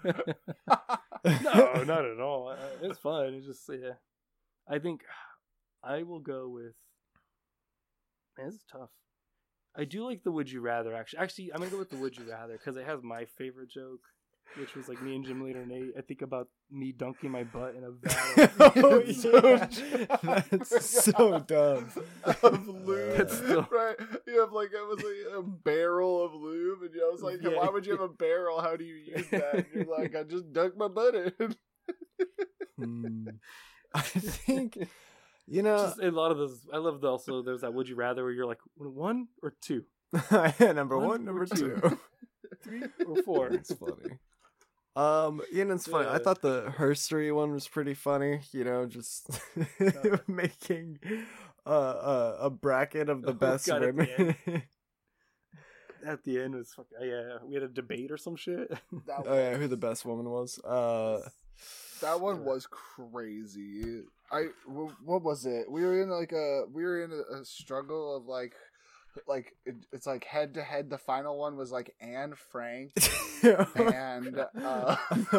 No, not at all. Uh, It's fun. It's just yeah. I think I will go with. Man, this is tough. I do like the Would You Rather. Actually, actually, I'm gonna go with the Would You Rather because it has my favorite joke, which was like me and Gym Leader Nate. I think about me dunking my butt in a vat. Oh, It's so yeah. true. That's so dumb. Of lube. That's still- Right. You have like it was like a barrel of lube, and I was like, Yeah. why would you have a barrel? How do you use that? And you're like, I just dunk my butt in. Hmm. I think, you know, Just a lot of those. I love the, also. There's that Would You Rather where you're like one or two, number One one, or number two. two. three or four. It's funny. Um, you know, it's funny. I Yeah. thought the Herstory one was pretty funny. You know, just making uh, uh, a bracket of the Oh, best God, at the women. At the end was fucking, yeah. We had a debate or some shit. That Oh yeah, who the best woman was? Uh, That one was crazy. I wh- what was it? We were in like a we were in a, a struggle of like like it, it's like head to head. The final one was like Anne Frank and uh,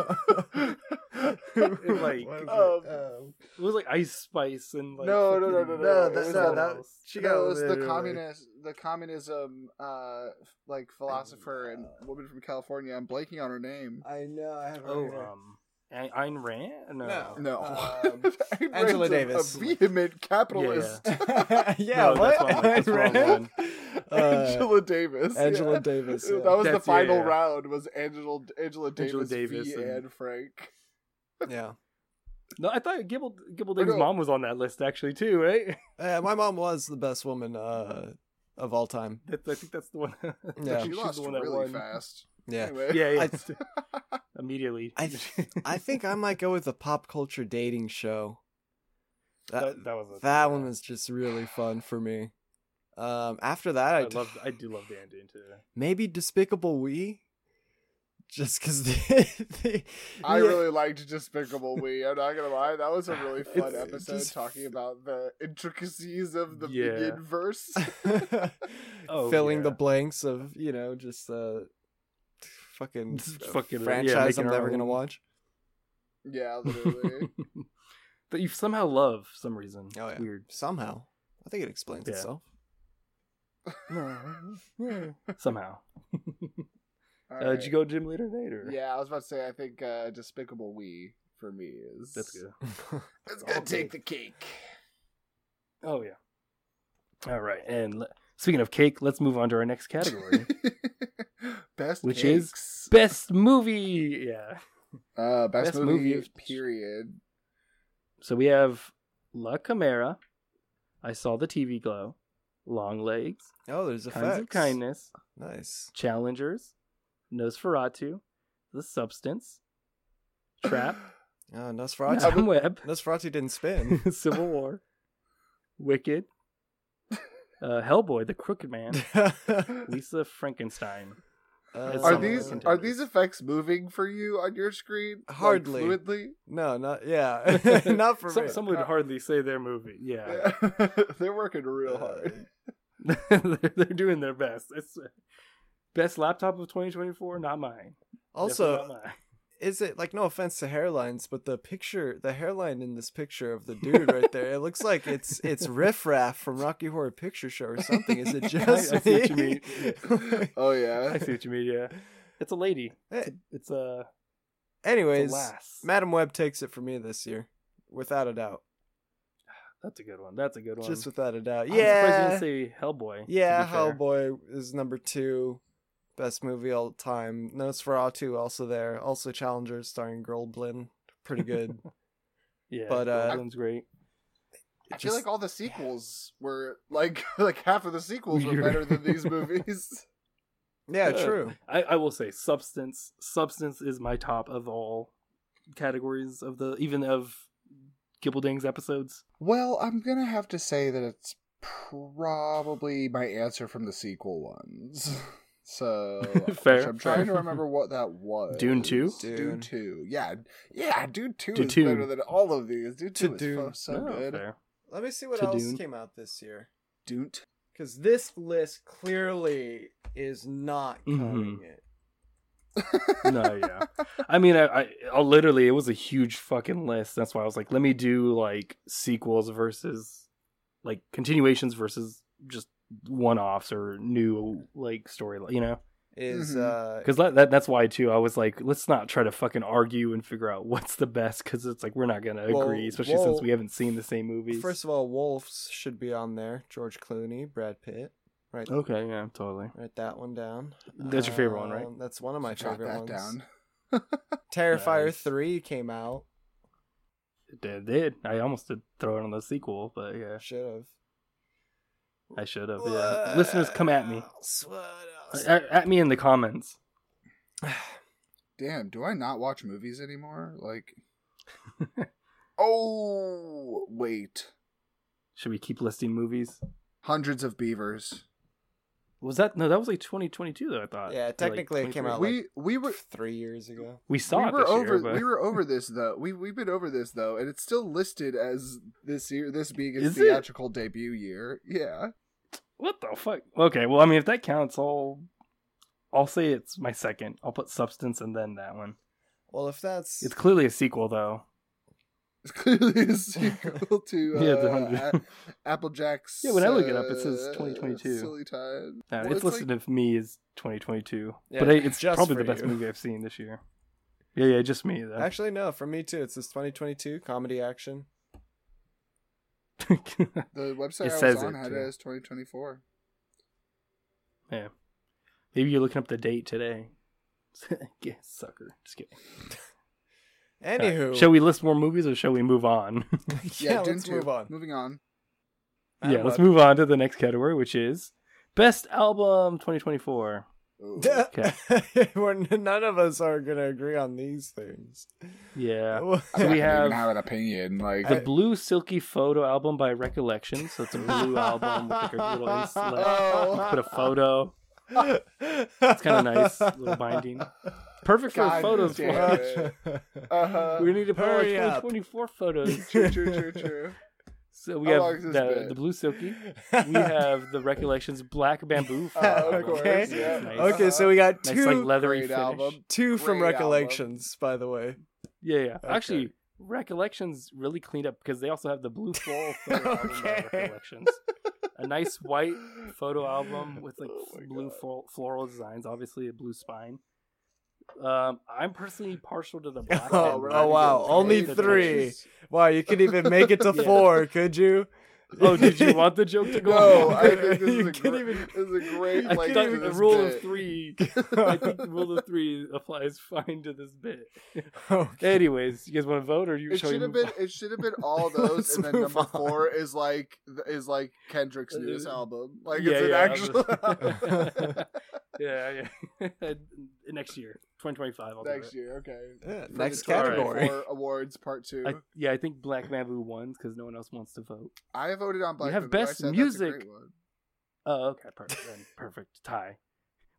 like, What is it? um, Um, It was like Ice Spice and like No, no, no, fucking- no, no, no, it that, was no, the- that she no, got it was the literally- communist the communism uh like philosopher and woman from California. I'm blanking on her name. I know. I have. Oh, um, A- Ayn Rand? No. No. No, Um, Ayn Angela Rand's a- Davis. A vehement capitalist. yeah, No, what? that's wrong, that's the wrong Ayn Rand? one. Uh, Angela Davis. Angela yeah. Davis. That yeah. was the That's- yeah, final yeah. round. Was Angela Angela Davis, Angela Davis v. and- Anne Frank? Yeah. No, I thought Gibble Gibbleding's no. mom was on that list actually too, right? Uh, my mom was the best woman uh, of all time. That's, I think that's the one. Yeah. She She's lost the one that really won. fast. Yeah. Anyway. Yeah, yeah. Immediately. I I think I might go with the pop culture dating show. That that, that was a, that yeah. one was just really fun for me. Um, after that, I, I love. I do love the ending too. maybe Despicable We, just because they, they, I yeah. really liked Despicable Me. I'm not gonna lie, that was a really fun It's episode just- talking about the intricacies of the Yeah. Minion verse. Oh, filling yeah. the blanks of you know just uh fucking, Just uh, fucking, yeah, franchise making I'm our never gonna own. watch. Yeah, literally. that you somehow love for some reason. Oh yeah, It's weird. somehow. I think it explains Yeah. itself. Somehow. All Uh, did you go Gym Leader Nate? Or? Yeah, I was about to say. I think uh, Despicable We for me is That's good. It's All gonna take good. the cake. Oh yeah. All right, and le- speaking of cake, let's move on to our next category, Best which is cakes. best movie. Yeah. uh, best, best movie, movie. period. So we have La Chimera, I Saw the T V Glow, Long Legs, Oh, there's Kinds effects. of Kindness, Nice. Challengers, Nosferatu, The Substance, Trap, Oh, Nosferatu. Madam Web, Nosferatu didn't spin. Civil War, Wicked, uh, Hellboy, The Crooked Man, Lisa Frankenstein. Uh, It's Are some of the these contenders. are these effects moving for you on your screen? Like, Hardly. fluidly. No, not yeah, not for some, me. some would hardly say they're moving. Yeah, Yeah. They're working real hard. they're, they're doing their best. It's uh, best laptop of twenty twenty-four, not mine. Also, Definitely not mine. is it like no offense to hairlines, but the picture, the hairline in this picture of the dude right there, it looks like it's it's Riff Raff from Rocky Horror Picture Show or something. Is it just I see what you me? mean. Oh yeah. I see what you mean. Yeah, it's a lady. It's a, it's a, Anyways, it's a lass. Madam Web takes it for me this year, without a doubt. That's a good one. That's a good one. Just without a doubt. I'm surprised you Yeah, didn't say Hellboy. to yeah. be fair. Hellboy is number two, best movie all time. Nosferatu also there. Also Challengers starring Goldblum, pretty good. Yeah, But, uh, Goldblum's great. I feel just- like all the sequels were like like half of the sequels were Weird. better than these movies. Yeah, Uh, true. I, I will say substance. Substance is my top of all categories of the even of Gibbelding's episodes. Well, I'm gonna have to say that it's probably my answer from the sequel ones. So Fair, which I'm trying fair. to remember what that was. Dune two? Dune, Dune. two. Yeah, yeah. Dune two Dune is two. better than all of these. Dune two To is Dune. so, so Oh, good. fair. Let me see what To else Dune. came out this year. Dune. Because this list clearly is not Mhm. covering it. No, yeah. I mean, I, I, I literally, it was a huge fucking list. That's why I was like, let me do like sequels versus like continuations versus just one-offs or new like story. You know, Is Mhm. uh because that, that that's why too. I was like, let's not try to fucking argue and figure out what's the best because it's like we're not gonna Well, agree, especially well, since we haven't seen the same movies. first of all, Wolves should be on there. George Clooney, Brad Pitt. Right, Okay, yeah, totally. write that one down. That's your favorite one, right? Um, That's one of my Jot favorite that ones. down. Terrifier Nice. three came out. It did, did. I almost did throw it on the sequel, but yeah, Should have. I should have. Yeah, listeners, come at me. What else? At, at me in the comments. Damn, do I not watch movies anymore? Like, oh wait, Should we keep listing movies? Hundreds of Beavers. Was that no? That was like twenty twenty-two, though. I thought. Yeah, Or, like, technically it came out twenty-three. We we were Three years ago. We saw we it were this over year, but we were over this though. We we've been over this though, and it's still listed as this year. This being its Is it? theatrical debut year. Yeah. what the fuck? Okay, well, I mean, if that counts, I'll I'll say it's my second. I'll put Substance and then that one. Well, if that's It's clearly a sequel, though. It's clearly a sequel to uh, Yeah, the hundred. A- Applejack's. Yeah, when I look it up, it says uh, twenty twenty-two. Silly Time. No, Well, it's listed like- to me as twenty twenty-two, Yeah, but it- it's just probably for the best you. movie I've seen this year. Yeah, yeah, just me though. actually no, for me too. It's this twenty twenty-two comedy action. The website It I says was on it, had too. it as twenty twenty-four. Yeah, maybe you're looking up the date today. Yeah, sucker. Just kidding. Anywho, Alright, shall we list more movies or shall we move on? yeah, Dune let's two. move on. Moving on. yeah, Uh, let's what? move on to the next category, which is Best Album twenty twenty-four. Ooh. Okay. We're, none of us are gonna agree on these things. Yeah. I'm So not we gonna have even have an opinion. Like the Blue Silky Photo album by Recollection. So it's a blue album with like a little ins- like, Oh. put a photo. It's kind of nice, little binding. Perfect for God photos. damn For it. uh-huh. we need to put Hurry like up. twenty twenty-four photos. True, true, true, true. So we How have long is this the, bit? the Blue Silky. We have the Recollections Black Bamboo. Uh, photo of album. course, Okay. yeah. Nice. Okay, so we got Nice, two like leathery Great finish. album. two from Great Recollections, by the way. Yeah, yeah. Okay. Actually, Recollections really cleaned up because they also have the blue floral photo album by Okay. Recollections. A nice white photo album with like Oh my blue God. flo- floral designs, obviously a blue spine. Um, I'm personally partial to the black. Oh, Bamboo. oh, wow. The Only pictures. three. Wow, you could even make it to Yeah. four, could you? Oh, did you want the joke to go? No, on? I think this You is a, can't gr- even- this is a great I like think to the this rule bit. of three. I think the rule of three applies fine to this bit. Okay. Anyways, you guys want to vote, or you It shall we should have move been. on? It should have been all those, Let's and then move number on. four is like is like Kendrick's Uh, newest album. Like yeah, it's yeah, an actual yeah, yeah. Next year, twenty twenty-five. I'll do next it. year. Okay. Yeah, For the next Alright. category. twenty-four awards part two. I, yeah, I think Black Bamboo won because no one else wants to vote. I voted on Black have Bamboo. I best said music. That's a great one. Oh, okay, perfect. Then perfect tie.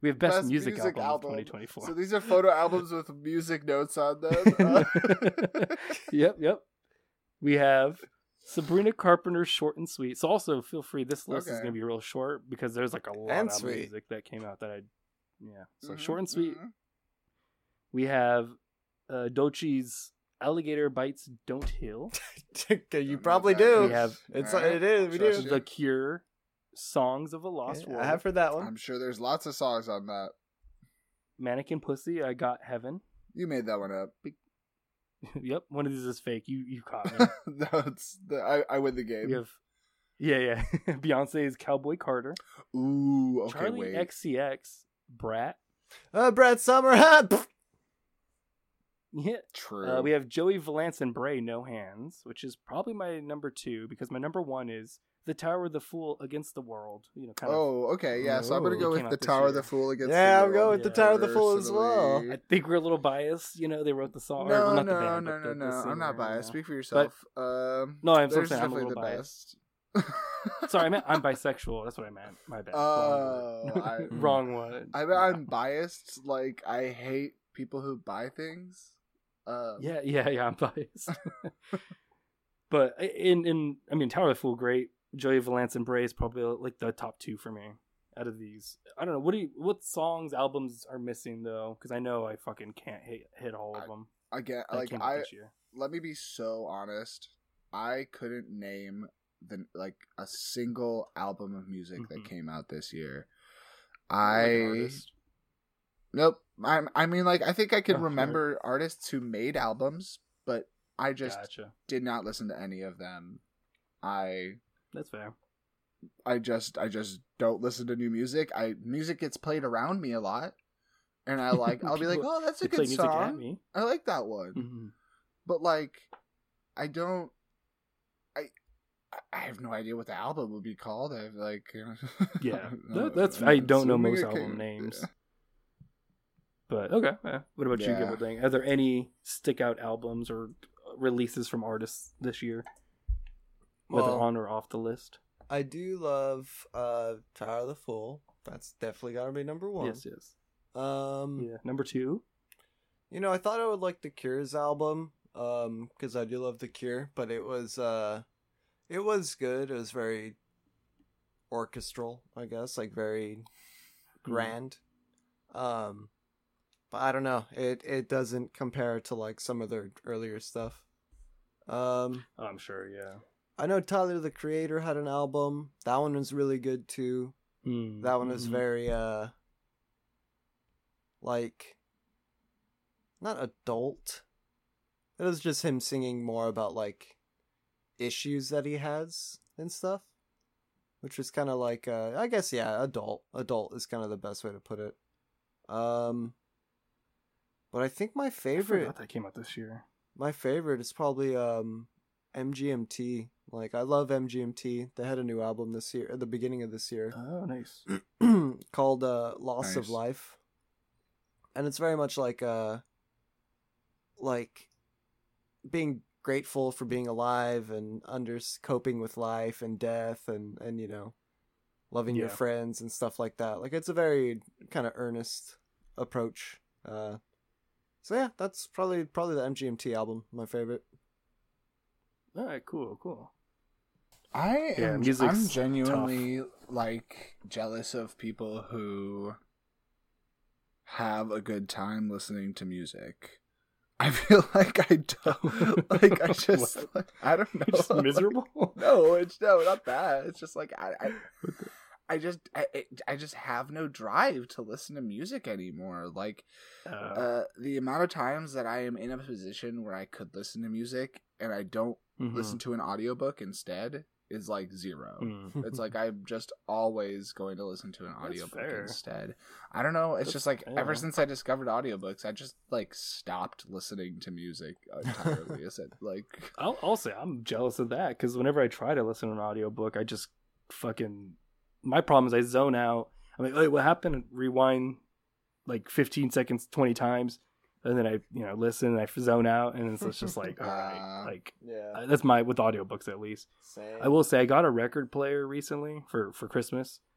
We have best, Best music, music album, album. of twenty twenty-four. So these are photo albums with music notes on them. Uh, Yep, yep. We have Sabrina Carpenter's Short and Sweet. So also feel free. This list is Okay. going to be real short because there's like a lot And of sweet. music that came out that I, yeah. So Mhm, short and sweet. mhm. We have uh, Dochi's Alligator Bites Don't Heal. You know probably what that do. We have It's Alright, it is. We trust do. you. The Cure, Songs of a Lost Yeah, World. I have heard that one. I'm sure there's lots of songs on that. Mannequin Pussy, I Got Heaven. You made that one up. Yep, one of these is fake. You you caught me. no, it's the, I, I win the game. We have, yeah, yeah. Beyonce's Cowboy Carter. Ooh, okay, Charlie wait. X C X, Brat. Uh, Brad Summer. Pfft. Yeah. True. Uh, we have Joey Valance and Bray, No Hands, which is probably my number two because my number one is The Tower of the Fool Against the World. You know, kind of. oh, okay, yeah. So I'm gonna Ooh, go it came with out the this Tower of year. the Fool against. Yeah, the I'm going World with the Yeah. Tower of the Fool as well. personally. I think we're a little biased. You know, they wrote the song. or, No, well, not no, the band, no, but no, the, no. the I'm not singer, biased. you Speak know. for yourself. um, No, I'm there's saying I'm a definitely little the biased. best. Sorry, I meant I'm bisexual. That's what I meant. My bad. Oh, Wrong, I- word. Wrong one. I mean, I'm biased. Like, I hate people who buy things. Um, Yeah, yeah, yeah. I'm biased. But in in I mean, Tower of the Fool, great. Joey Valance and Bray is probably like the top two for me out of these. I don't know. What do you? What songs, albums are missing though? Because I know I fucking can't hit hit all of them. Again, that like came out I this year. let me be so honest. I couldn't name the like a single album of music Mhm. that came out this year. Like an I artist. nope. I I mean, like I think I can Oh, remember artists who made albums, but I just Gotcha. did not listen to any of them. I That's fair. I just I just don't listen to new music. I music gets played around me a lot, and I like I'll be like, People- oh, that's a They play good music at song. me. I like that one, Mhm. but like, I don't. I I have no idea what the album would be called. I've like, you know, Yeah, I'm that- that's. I'm I don't know assuming most it album came- names. yeah. But okay. yeah. What about you, Yeah. Gilbert? Are there any stick out albums or releases from artists this year, whether Well, on or off the list? I do love uh, Tower of the Fool. That's definitely got to be number one. Yes, yes. Um, Yeah. Number two. You know, I thought I would like the Cure's album, um, because I do love the Cure, but it was, uh, it was good. It was very orchestral, I guess, like very grand. Um, but I don't know. It it doesn't compare to like some of their earlier stuff. Um, Oh, I'm sure. Yeah. I know Tyler the Creator had an album. That one was really good too. Mm, That one was mhm. very uh like not adult. It was just him singing more about like issues that he has and stuff. Which was kind of like uh I guess yeah, adult. Adult is kind of the best way to put it. Um but I think my I favorite forgot that came out this year. my favorite is probably um M G M T. Like I love M G M T. They had a new album this year at the beginning of this year. Oh, nice. called uh, Loss of Nice. Life. And it's very much like uh like being grateful for being alive and under coping with life and death and and you know loving your Yeah. friends and stuff like that. Like it's a very kind of earnest approach. Uh so yeah, that's probably probably the M G M T album, my favorite. All right. Cool. Cool. I Yeah, am. music's I'm genuinely like jealous of people who have a good time listening to music. I feel like I don't. Like I just. What? Like, I don't know. You're just miserable. No, it's no, not that. It's just like I. I I just I, I just have no drive to listen to music anymore. Like Uh, uh, the amount of times that I am in a position where I could listen to music and I don't mhm. listen to an audiobook instead is like zero. Mm. It's like I'm just always going to listen to an That's audiobook fair. instead. I don't know. It's That's- just like ever yeah. since I discovered audiobooks, I just like stopped listening to music entirely. Is it like I'll, I'll say I'm jealous of that because whenever I try to listen to an audiobook, I just fucking. My problem is I zone out. I'm like, wait, what happened? Rewind like fifteen seconds, twenty times, and then I, you know, listen and I zone out, and it's just like, all right, Uh, like Yeah. uh, that's my with audiobooks at least. Same. I will say I got a record player recently for for Christmas,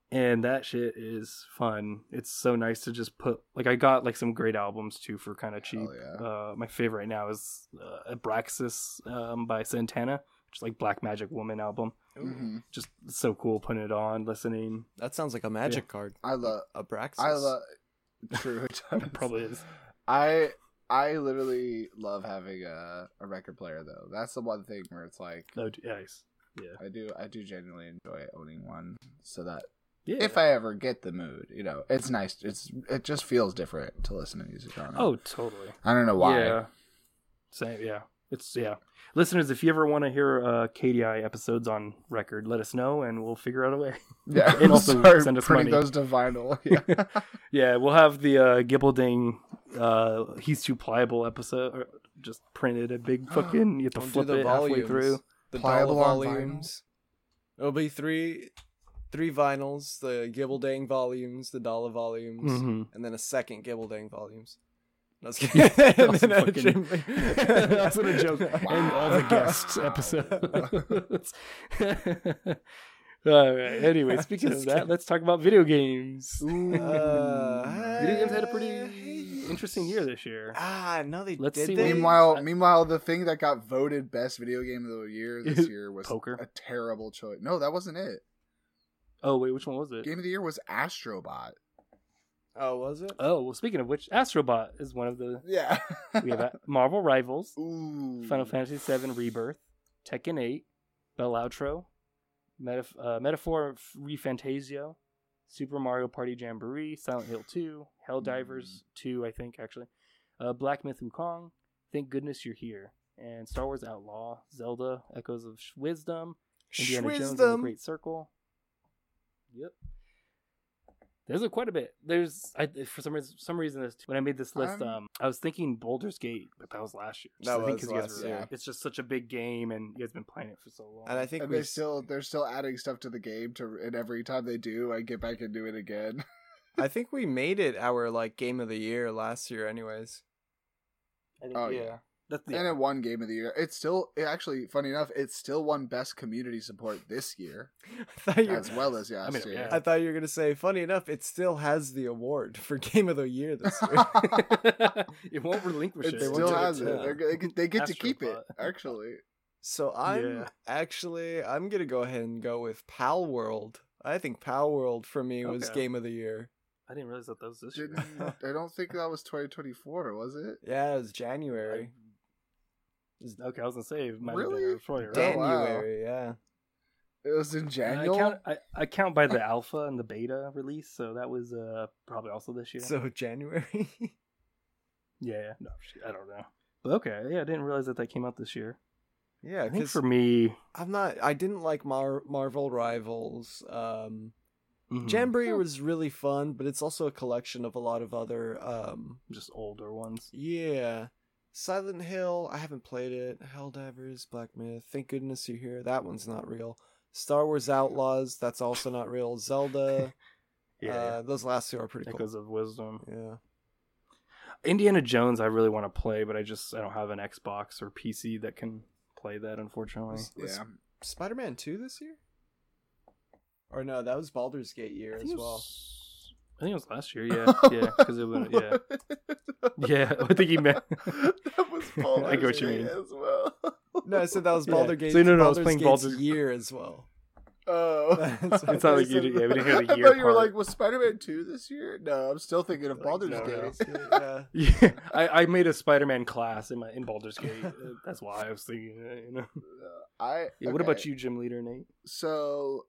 and that shit is fun. It's so nice to just put like I got like some great albums too for kind of cheap. Hell yeah. Uh, my favorite right now is uh, Abraxas um, by Santana, which is like Black Magic Woman album. Mhm. Just so cool putting it on, listening. That sounds like a magic card. I love. Abraxas. I love. True, it does. It probably is. I I literally love having a, a record player though. That's the one thing where it's like Oh, nice. Yeah. I do I do genuinely enjoy owning one, so that Yeah. if I ever get the mood, you know, it's nice. It's it just feels different to listen to music on it. Oh, totally. I don't know why. Yeah. Same. Yeah. It's yeah. Listeners, if you ever want to hear uh, K D I episodes on record, let us know and we'll figure out a way. Yeah, And also start send us printing money. those to vinyl. Yeah. Yeah, we'll have the uh, Gibbelding uh, He's Too Pliable episode or just printed a big fucking, you have to Don't do flip the it halfway volumes. through. The Pliable dollar on vinyl? volumes. It'll be three, three vinyls: the Gibbeldang volumes, the dollar volumes, Mm-hmm. and then a second Gibbeldang volumes. No, I was Yeah, kidding. that was And then a fucking- Jimmy- That's what a joke. And all the guests episodes. All right. Anyway, speaking of Just that, kidding. let's talk about video games. Uh, Video games had a pretty interesting year this year. Ah, no, they Let's did. see they? what- Meanwhile, I- meanwhile, the thing that got voted best video game of the year this year was Poker. a terrible choice. No, that wasn't it. Oh wait, which one was it? Game of the year was Astrobot. Oh, was it? Oh well, speaking of which, Astrobot is one of the. Yeah. We have Marvel Rivals, Ooh. Final Fantasy seven Rebirth, Tekken eight, Bell Outro, Metaf- uh, Metaphor ReFantasio, Super Mario Party Jamboree, Silent Hill two, Helldivers two, I think actually, uh, Black Myth Wukong, Thank Goodness You're Here, and Star Wars Outlaw, Zelda Echoes of Wisdom, Indiana Jones and the Schwizdom. Great Circle. Yep. There's a quite a bit. There's I for some reason some reason this, when I made this list, I'm- um, I was thinking Baldur's Gate, but that was last year. That I think was 'cause you guys last were- year. It's just such a big game, and you guys been playing it for so long. And I think And we they still they're still adding stuff to the game to and every time they do, I get back and do it again. I think we made it our like game of the year last year, anyways. I think, Oh, yeah. yeah. That's And it won game of the year. It's still it actually funny enough, it still won best community support this year I thought you. as well as last mean, year. yeah. I thought you were gonna say. Funny enough, it still has the award for game of the year this year. it won't relinquish It it. They still won't do it, has it. yeah. They're, they get, they get to keep it, Astrobot. actually. So I'm Yeah. actually I'm gonna go ahead and go with Pal World. I think Pal World for me was Okay. game of the year. I didn't realize that that was this Didn't, year. I don't think that was twenty twenty-four, was it? Yeah, it was January. Okay, I was gonna say it might Really? have been probably right. Dan- wow. January, yeah. It was in I January. count, I, I count by the alpha and the beta release, so that was uh probably also this year. So January. yeah, no, I don't know. But okay, yeah, I didn't realize that that came out this year. yeah, I think because for me, I'm not. I didn't like Mar- Marvel Rivals. Um, mhm, Jamboree was really fun, but it's also a collection of a lot of other. Um, just older ones. yeah, Silent Hill. I haven't played it. Helldivers, Black Myth. Thank goodness you're here. That one's not real. Star Wars Outlaws. That's also not real. Zelda. Yeah, uh, those last two are pretty cool. Echoes of Wisdom. Yeah. Indiana Jones, I really want to play, but I just I don't have an Xbox or P C that can play that, unfortunately. Was- was Yeah. Spider-Man two this year? Or no, that was Baldur's Gate year I as think, it well. was, I think it was last year. Yeah, yeah, because it was yeah, yeah. I think he meant. that was I Baldur's get what you Gate mean. as well. No, I said that was Yeah. Baldur's Gate. So, no, no, I was Baldur's playing Gate's Baldur's- year as well. Oh, It's not like you did- yeah, we didn't hear the I year thought you were part. like, was Spider-Man two this year? No, I'm still thinking of Like, Baldur's no, Gate. yeah. Yeah, I, I made a Spider-Man class in my in Baldur's Gate. Uh, That's why I was thinking. Uh, you know. I. Yeah, What okay, about you, Gym Leader Nate? So,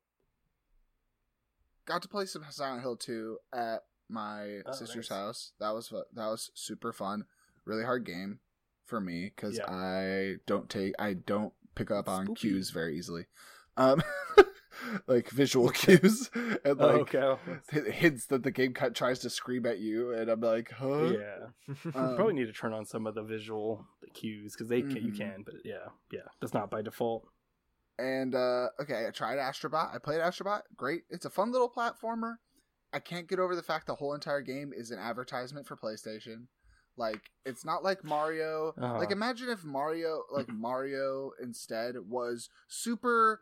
got to play some Silent Hill two at my Oh, sister's nice. house. That was fu- that was super fun. Really hard game for me because Yeah. I don't take I don't pick up on Spooky. cues very easily, um, like visual cues and Oh, like okay. h- hints that the game cut tries to scream at you, and I'm like, huh? Yeah, Um, probably need to turn on some of the visual cues because they can, you Mhm. can, but yeah, yeah, that's not by default. And uh okay, I tried Astrobot. I played Astrobot. Great. It's a fun little platformer. I can't get over the fact the whole entire game is an advertisement for PlayStation. Like, it's not like Mario. Uh-huh. Like, imagine if Mario, like Mario instead was super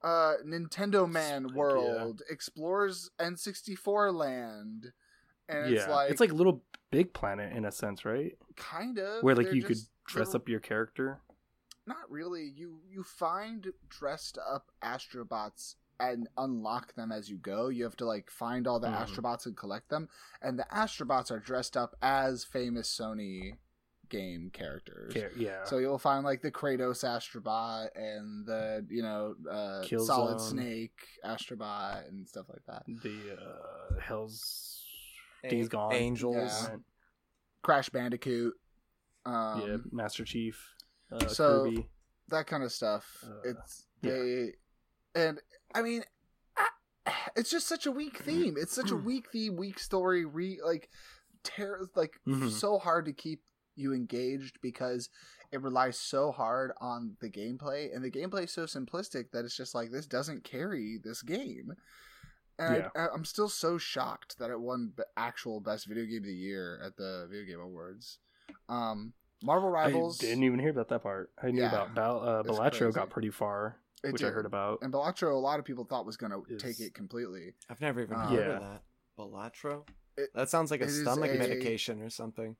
uh, Nintendo Man Like, World, Explores N sixty-four Land, and it's yeah, like it's like Little Big Planet in a sense, right? kind of Where like they're you could just dress little- up your character. Not really. You you find dressed up Astrobots and unlock them as you go. You have to like find all the Mhm. Astrobots and collect them, and the Astrobots are dressed up as famous Sony game characters. Ca- Yeah. So you'll find like the Kratos Astrobot and the you know uh, Killzone. Solid Snake Astrobot and stuff like that. the uh, Hell's A- Days Gone. Angels. Yeah. Crash Bandicoot. Um, yeah, Master Chief. Uh, so- Kirby. that kind of stuff. Uh, it's yeah. they, and I mean, I- it's just such a weak theme. It's such a weak theme, weak story. Re like, ter- like Mhm. so hard to keep you engaged because it relies so hard on the gameplay, and the gameplay is so simplistic that it's just like this doesn't carry this game. And Yeah. I, I'm still so shocked that it won the actual best video game of the year at the Video Game Awards. Um, Marvel Rivals. I didn't even hear about that part. I knew Yeah, about Bal- uh, it's Balatro crazy. got pretty far, It which I did. heard about. And Balatro, a lot of people thought was going to Is- take it completely. I've never even Um, heard Yeah. of that. Balatro? It- That sounds like a it is stomach a- medication or something.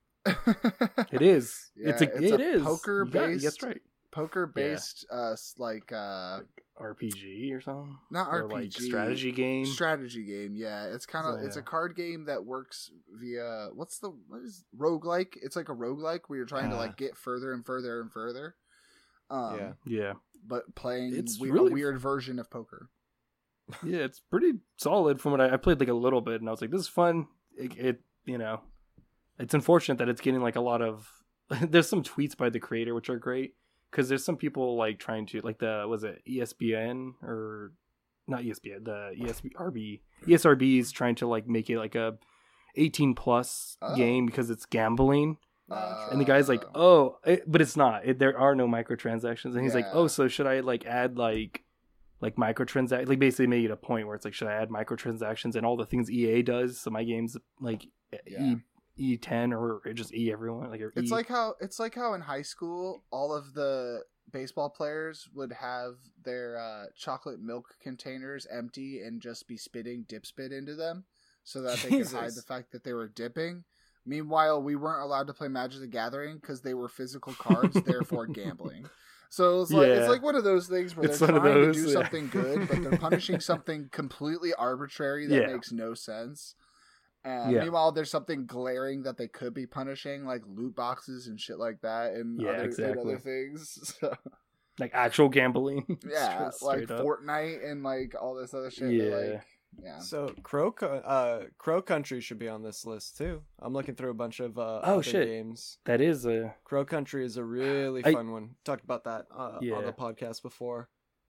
It is. Yeah, it's a. it's it a is. poker You got- based- That's right. Poker based, uh, s- like uh, R P G or something. not Or R P G, like strategy game. strategy game. Yeah, it's kind of So, it's a yeah. card game that works via what's the what is roguelike? It's like a roguelike where you're trying to Ah. like get further and further and further. Um, Yeah. yeah. but playing It's we- really a weird version of poker. Yeah, it's pretty solid from what I, I played like a little bit, and I was like, "This is fun." It, it you know, it's unfortunate that it's getting like a lot of. There's some tweets by the creator which are great because there's some people like trying to like the was it E S P N or not E S P N the E S R B E S R B is trying to like make it like a eighteen plus Oh. game because it's gambling. Uh, And the guy's like, "Oh, it, but it's not. It, there are no microtransactions." And he's like, Yeah. "Oh, so should I like add like like microtransactions? Like basically made it a point where it's like, should I add microtransactions and all the things E A does? So my game's like Yeah. E E ten or just E everyone like or It's E. like how it's like how in high school all of the baseball players would have their uh, chocolate milk containers empty and just be spitting dip spit into them so that they could hide Jesus. the fact that they were dipping. Meanwhile, we weren't allowed to play Magic the Gathering because they were physical cards, therefore gambling. So it's like Yeah. it's like one of those things where It's they're one of trying those, to do yeah. something good, but they're punishing something completely arbitrary that Yeah. makes no sense. And Yeah. meanwhile, there's something glaring that they could be punishing, like loot boxes and shit like that, and, Yeah, other, and exactly. other things. So, like actual gambling. yeah, Straight like up. Fortnite and like all this other shit. Yeah. Yeah, like, yeah. So Crow, Co- uh, Crow Country should be on this list too. I'm looking through a bunch of uh, Oh, other shit. games. That is a Crow Country is a really I- fun one. Talked about that uh, Yeah. on the podcast before.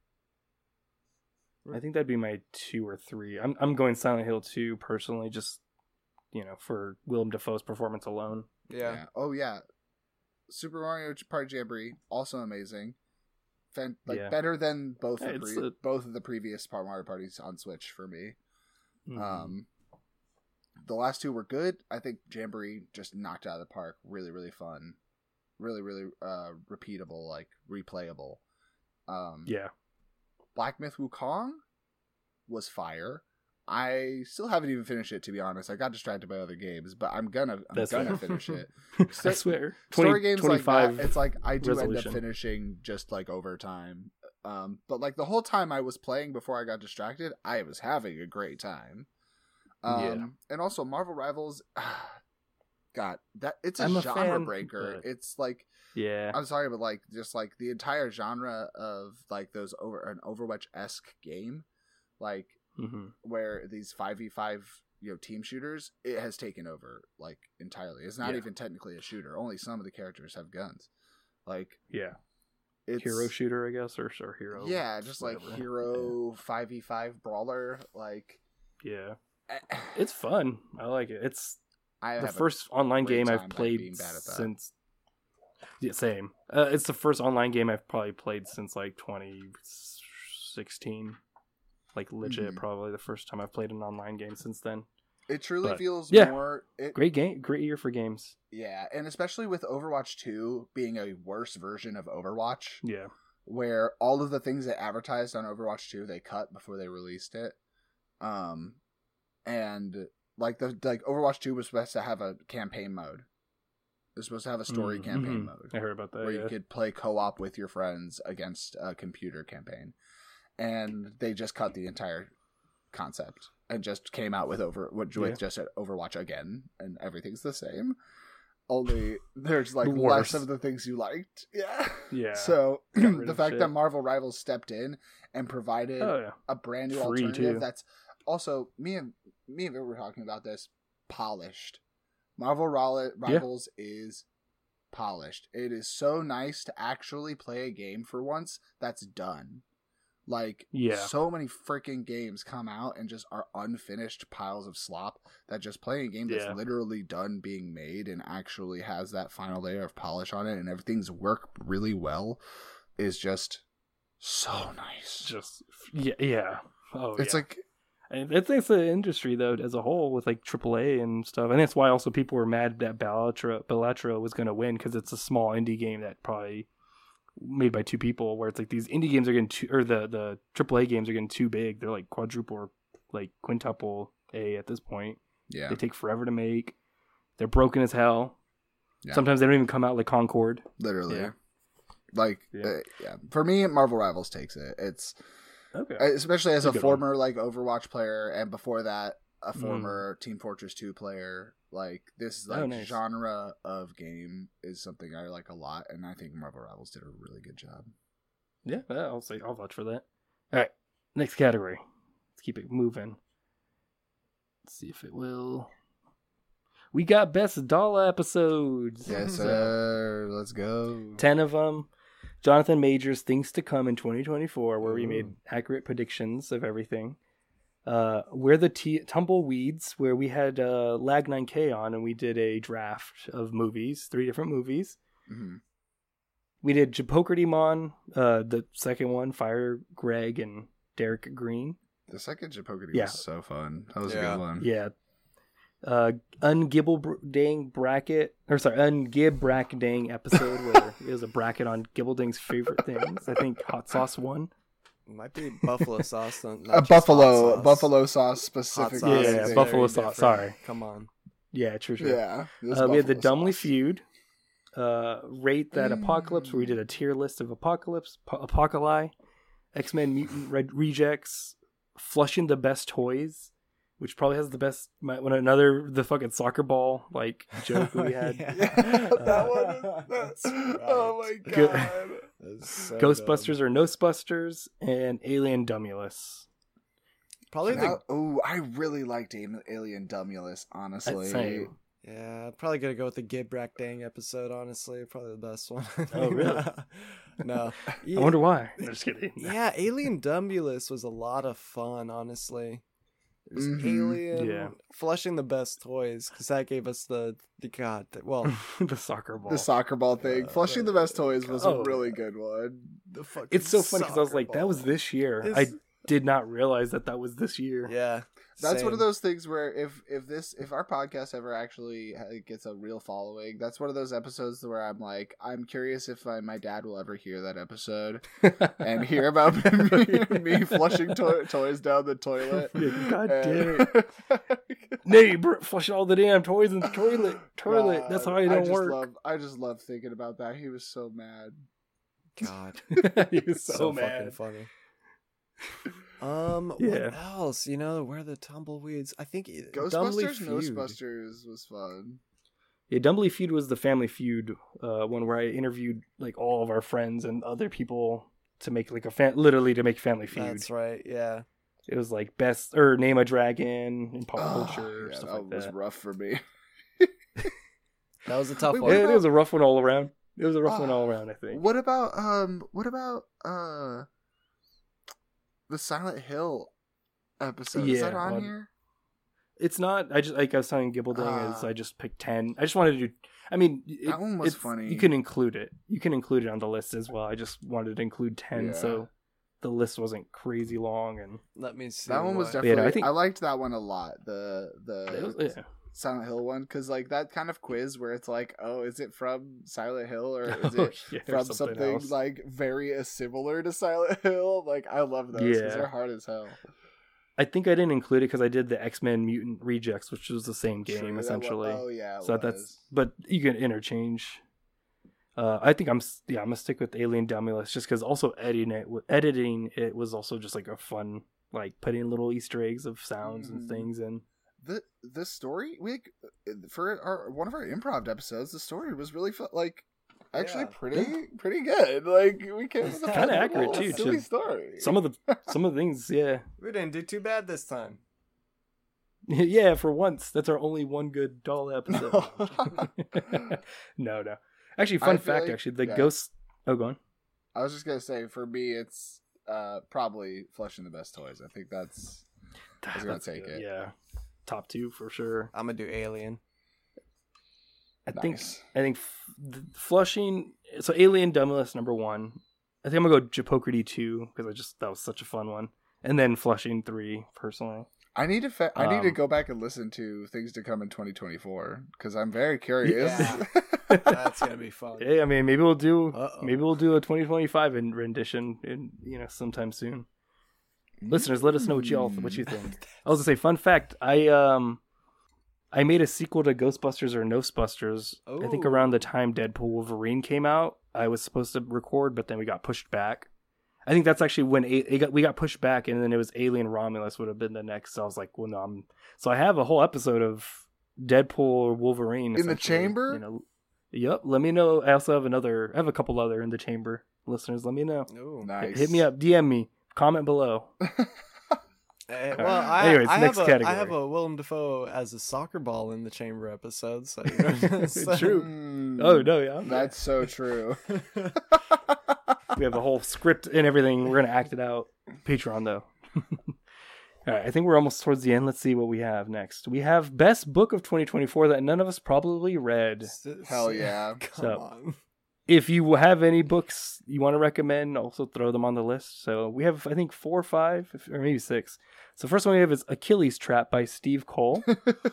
I think that'd be my two or three. I'm I'm going Silent Hill two personally, just you know, for Willem Dafoe's performance alone. Yeah. Oh yeah. Super Mario Party Jamboree, also amazing. Fan- like Yeah. better than both the It's pre- a- both of the previous Super Mario parties on Switch for me. Mhm. Um, the last two were good. I think Jamboree just knocked it out of the park. Really, really fun. Really, really uh, repeatable, like replayable. Um, yeah. Black Myth Wukong was fire. I still haven't even finished it, to be honest. I got distracted by other games, but I'm gonna I'm That's gonna fair. finish it. I Sto- swear. Story twenty, games like twenty-five that, it's like I do resolution. end up finishing just like over time. Um, but like the whole time I was playing before I got distracted, I was having a great time. Um, Yeah. and also Marvel Rivals, God, that it's a I'm a genre fan, breaker. but- It's like Yeah. I'm sorry, but like just like the entire genre of like those over an Overwatch esque game, like hmm where these five v five you know team shooters, it has taken over like entirely. It's not Yeah. even technically a shooter. Only some of the characters have guns. Like Yeah. it's Hero shooter, I guess, or, or hero. yeah, just like whatever. hero five v five brawler. Like Yeah. It's fun. I like it. It's I the have a- first online great game time, I've like, played being bad at that. since. Yeah, same. Uh, it's the first online game I've probably played since like twenty sixteen. Like legit, Mhm. probably the first time I've played an online game since then. it truly but, feels yeah. more. It, Great game, great year for games. yeah, and especially with Overwatch two being a worse version of Overwatch. Yeah, where all of the things they advertised on Overwatch two they cut before they released it. Um, and like the like Overwatch two was supposed to have a campaign mode. It was supposed to have a story Mm, campaign mhm. mode I heard about that. where Yeah. you could play co-op with your friends against a computer campaign, and they just cut the entire concept and just came out with over with Yeah. just at Overwatch again, and everything's the same. Only there's like Worse. less of the things you liked. Yeah. Yeah. So Got rid the of fact shit. that Marvel Rivals stepped in and provided Oh yeah. a brand new Free, alternative too. that's also me and me and Vic were talking about this, polished. Marvel Rivals Rivals is polished. It is so nice to actually play a game for once that's done. Like, Yeah. so many freaking games come out and just are unfinished piles of slop that just playing a game that's Yeah. literally done being made and actually has that final layer of polish on it and everything's work really well is just so nice. Just yeah, yeah. Oh, It's yeah. like, And I think the industry though as a whole with like triple A and stuff. And that's why also people were mad that Bellatra Bellatra was going to win because it's a small indie game that probably made by two people. Where it's like these indie games are getting too, or the the triple A games are getting too big. They're like quadruple, or like quintuple A at this point. yeah. They take forever to make. They're broken as hell. Yeah. Sometimes they don't even come out like Concord. Literally. Yeah. Like, Yeah. uh, yeah. For me, Marvel Rivals takes it. It's, Okay. especially as It's a a good former like Overwatch player, and before that a Mm. former Team Fortress two player, like this Oh, like nice. genre of game is something I like a lot, and I think Marvel Rivals did a really good job. Yeah, yeah, I'll say I'll vouch for that. All right, next category. Let's keep it moving. Let's see if it will. We got best Dala episodes. Yes, So, sir. Let's go. ten of them. Jonathan Majors' Things to Come in twenty twenty-four, where we Ooh. made accurate predictions of everything. Uh, We're the T- Tumbleweeds, where we had uh, Lag nine K on, and we did a draft of movies, three different movies. hmm We did Japokerdemon, uh, the second one, Fire Greg and Derek Green. The second Japokity Yeah. was so fun. That was a Yeah. good one. Yeah. Uh, Ungibble br- Dang bracket, or sorry, Ungib Brack Dang episode where it was a bracket on Gibble-Dang's favorite things. I think hot sauce won. Might be buffalo sauce. Not A just hot buffalo, sauce. buffalo sauce Hot specific. sauce Yeah, is yeah, very buffalo sauce, different. sorry. Come on. Yeah, true, true. Yeah. it was Uh, we had the buffalo Dumbly sauce. Feud. Uh, Rate That Apocalypse, where we did a tier list of Apocalypse, po- Apocalypse, X-Men Mutant Red Rejects, Flushing the Best Toys, which probably has the best, my, when another, the fucking soccer ball, like, joke we had. Yeah. Yeah, that one. is- That's, oh my Good. god. That's so Ghostbusters dumb. or Nosbusters, and Alien Dumulus. Probably the Oh, I really liked Alien- Alien Dumulus, honestly. Same. yeah. Probably gonna go with the Gib Brack Dang episode. Honestly, probably the best one. Oh, really? No. I wonder why. I'm just kidding. Yeah, Alien Dumulus was a lot of fun, honestly. It was Mhm. Alien Yeah. flushing the best toys because that gave us the the god. The, well, the soccer ball. The soccer ball thing. Uh, Flushing the Best Toys was oh. a really good one. the fucking It's so funny because I was soccer like, that was ball. this year. It's- I did not realize that that was this year. Yeah, That's one of same. those things where if if this if our podcast ever actually ha- gets a real following, that's one of those episodes where I'm like, I'm curious if my, my dad will ever hear that episode and hear about me, me flushing to- toys down the toilet. Yeah, God And- damn it. Nay, br- flush all the damn toys in the toilet. Toilet. God, That's how it I don't just work. Love, I just love thinking about that. He was so mad. God. he was so, so, mad. fucking funny. Um, Yeah. what else? You know, where are the tumbleweeds? I think it- Ghostbusters, Dumbly Feud. Ghostbusters was fun. Yeah, Dumbly Feud was the Family Feud uh, one where I interviewed like all of our friends and other people to make like a fa- literally to make Family Feud. That's right. Yeah. It was like best or name a dragon in pop Oh, culture yeah, stuff that like was that. rough for me. That was a tough Wait, one. what Yeah, about- it was a rough one all around. It was a rough one Ah, all around. I think. What about um? What about uh? The Silent Hill episode is that Yeah, on well, here? It's not. I just like I was telling Gibble-Dang is Ah. I just picked ten. I just wanted to do. I mean, it, That one was it's- funny. You can include it. You can include it on the list as well. I just wanted to include ten, Yeah. so the list wasn't crazy long. And Let me see. That one was what- Yeah, definitely. no, I I, think- liked that one a lot. The the it was, yeah, Silent Hill one, because like that kind of quiz where it's like, oh, is it from Silent Hill or is Oh, it yeah, or from something something else. like very uh, similar to Silent Hill? Like I love those because Yeah. they're hard as hell. I think I didn't include it because I did the X-Men Mutant Rejects, which was the same game True, that wa- essentially. oh yeah, it so was. that's, but you can interchange. Uh, I think I'm s- yeah I'm gonna stick with Alien Demolist just because also editing it w- editing it was also just like a fun, like putting little Easter eggs of sounds Mhm. and things in. the the story we for our one of our improv episodes. The story was really fun, like actually Yeah. pretty pretty good. Like we came with a Kinda fun accurate, little too, silly to story. Some of the some of the things, yeah, We didn't do too bad this time. yeah. For once, that's our only one good doll episode. no, no. Actually, I fun feel fact. like- actually, the yeah. ghost. Oh, go on. I was just gonna say for me it's uh probably Flushing the Best Toys. I think that's I was gonna That's take good, it. Yeah, top two for sure. I'm gonna do Alien. I think Nice. I think f- th- Flushing. So Alien Demolist number one. I think I'm gonna go Japokridy two because I just that was such a fun one, and then Flushing three personally. I need to fa- I need to Um, go back and listen to Things to Come in twenty twenty-four because I'm very curious. Yeah. That's gonna be fun. Yeah, I mean maybe we'll do Uh-oh. maybe we'll do a twenty twenty-five in rendition in you know sometime soon. Listeners, let us know what y'all what you think. I was gonna say, fun fact. I um, I made a sequel to Ghostbusters or Ghostbusters. I think Ooh. around the time Deadpool Wolverine came out, I was supposed to record, but then we got pushed back. I think that's actually when a- it got, we got pushed back, and then it was Alien Romulus would have been the next. So I was like, well, no, I'm. So I have a whole episode of Deadpool or Wolverine In the essentially, chamber? You know, yep. Let me know. I also have another. I have a couple other in the chamber. Listeners, let me know. Ooh. Nice. Hit me up. D M me. Comment below. Eh, well, I, Anyways, I next have a, category. I have a Willem Dafoe as a soccer ball in the chamber episode. So, you know, so- True. Mm, Oh no, yeah. That's so true. We have a whole script and everything. We're gonna act it out. Patreon though. All right, I think we're almost towards the end. Let's see what we have next. We have best book of twenty twenty-four that none of us probably read. Hell yeah. Come So- on. If you have any books you want to recommend, also throw them on the list. So we have, I think, four or five, if- or maybe six. So first one we have is Achilles Trap by Steve Cole.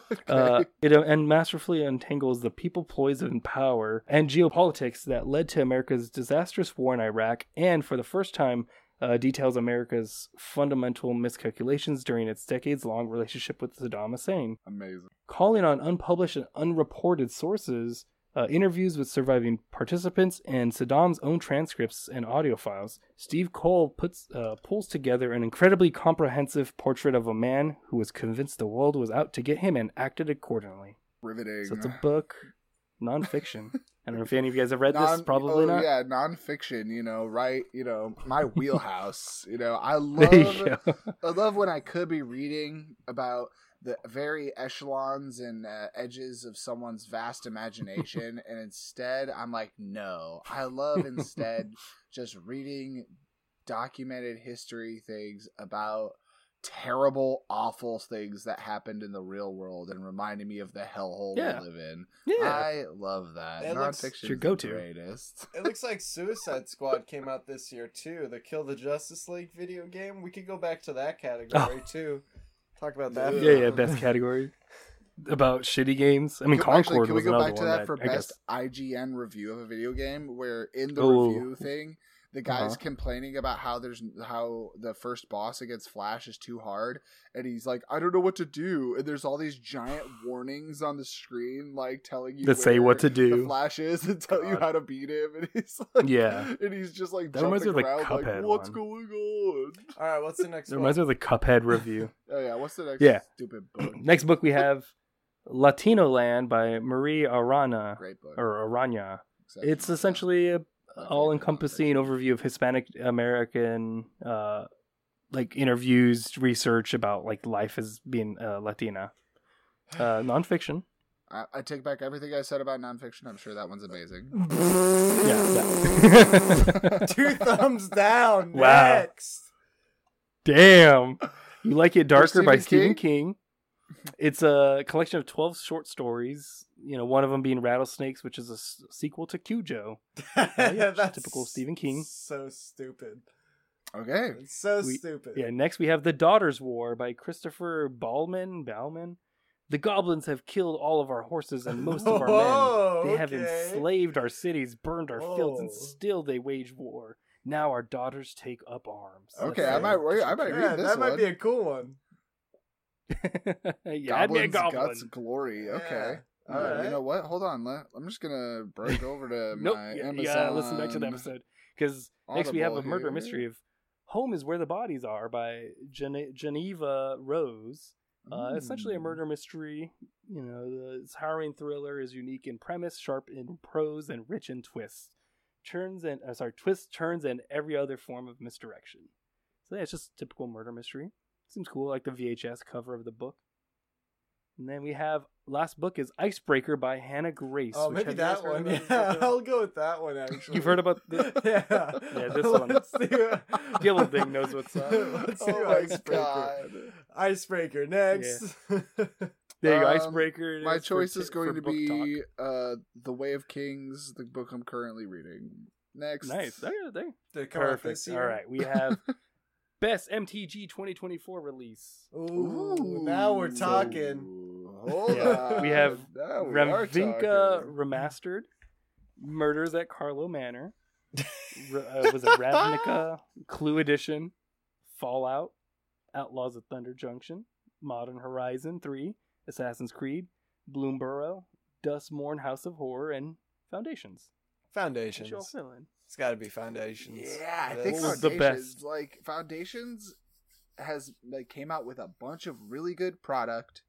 Uh, it uh, and masterfully untangles the people, ploys, and power and geopolitics that led to America's disastrous war in Iraq, and for the first time, uh, details America's fundamental miscalculations during its decades-long relationship with Saddam Hussein. Amazing. Calling on unpublished and unreported sources, uh, interviews with surviving participants, and Saddam's own transcripts and audio files, Steve Cole puts uh, pulls together an incredibly comprehensive portrait of a man who was convinced the world was out to get him and acted accordingly. Riveting. So it's a book, nonfiction. I don't know if any of you guys have read this. Non- Probably oh, not. Yeah, nonfiction. You know, right? You know, my wheelhouse. You know, I There you love. go. I love when I could be reading about the very echelons and uh, edges of someone's vast imagination, and instead I'm like, no. I love instead just reading documented history things about terrible, awful things that happened in the real world and reminding me of the hellhole Yeah. we live in. Yeah. I love that. It looks- Nonfiction your is go-to. the greatest. It looks like Suicide Squad came out this year too. The Kill the Justice League video game. We could go back to that category too. Talk about that. Yeah, yeah, best category. About shitty games. I mean, Can- actually, Concord can we was go another back to one that, that, for I best guess. I G N review of a video game, where in the Oh. review thing, the guy's Uh-huh. complaining about how there's how the first boss against Flash is too hard, and he's like, I don't know what to do, and there's all these giant warnings on the screen, like telling you That say where what to the do. Flash is and tell you God. how to beat him, and he's like, Yeah. and he's just like That reminds jumping me of the around, like, Cuphead what's one. going on? All right, what's the next It one? reminds me of the Cuphead review. Oh yeah, what's the next Yeah. stupid book? Next book we have Latino Land by Marie Arana Great book. or Arana. Exceptional. It's essentially a My all-encompassing favorite overview of Hispanic American uh like interviews, research about like life as being uh, Latina. Uh nonfiction. I, I take back everything I said about nonfiction. I'm sure that one's amazing. Yeah. that- Two thumbs down. Wow. Next. Damn. You Like It Darker by Stephen Stephen King? It's a collection of twelve short stories, you know, one of them being Rattlesnakes, which is a s- sequel to Cujo. yeah, That's typical Stephen King. So stupid. Okay. It's so We- stupid. Yeah, next we have The Daughter's War by Christopher Ballman. Ballman. The goblins have killed all of our horses and most of our Whoa, men. They have okay. enslaved our cities, burned our fields, and Whoa. still they wage war. Now our daughters take up arms. Okay, That's I it. might wait. I might Yeah, read this that might one. be a cool one. yeah, I'd be a Goblins, goblin. guts, glory. Okay. Yeah. Uh, Alright. You know what? Hold on. Let, I'm just gonna break over to Nope. my Yeah, Amazon. yeah, listen back to the episode because next we have a Audible murder here. mystery of "Home is Where the Bodies Are" by Gene- Geneva Rose. Uh, essentially a Mm. murder mystery. You know, the its harrowing thriller is unique in premise, sharp in prose, and rich in twists. Turns and uh, sorry, twists, turns, and every other form of misdirection. So yeah, it's just typical murder mystery. Seems cool, like the V H S cover of the book. And then we have last book is Icebreaker by Hannah Grace. Oh, which maybe have you guys that heard one. about this Yeah, book? I'll go with that one. Actually, You've heard about this? yeah, Yeah, this one. Let's do Gillen thing knows what's up. Let's do Oh my Icebreaker. god. Icebreaker next. There you go, Um, Icebreaker. it My is for choice t- is going for to book be uh, The Way of Kings, the book I'm currently reading. Next. talk. Nice. There, there. Did it come out Perfect. this year? All right, we have Best M T G twenty twenty-four release. Ooh, now we're talking. Ooh, Hold Yeah, on. we have Now we are Ravnica talking. Remastered, Murders at Carlo Manor, R- uh, was it Ravnica, Clue Edition, Fallout, Outlaws of Thunder Junction, Modern Horizon three, Assassin's Creed, Bloomborough, Dustmorn House of Horror, and Foundations. Foundations. What's your feeling? It's got to be Foundations. Yeah, I That's- think What was the Foundations, best? like Foundations, has like came out with a bunch of really good product.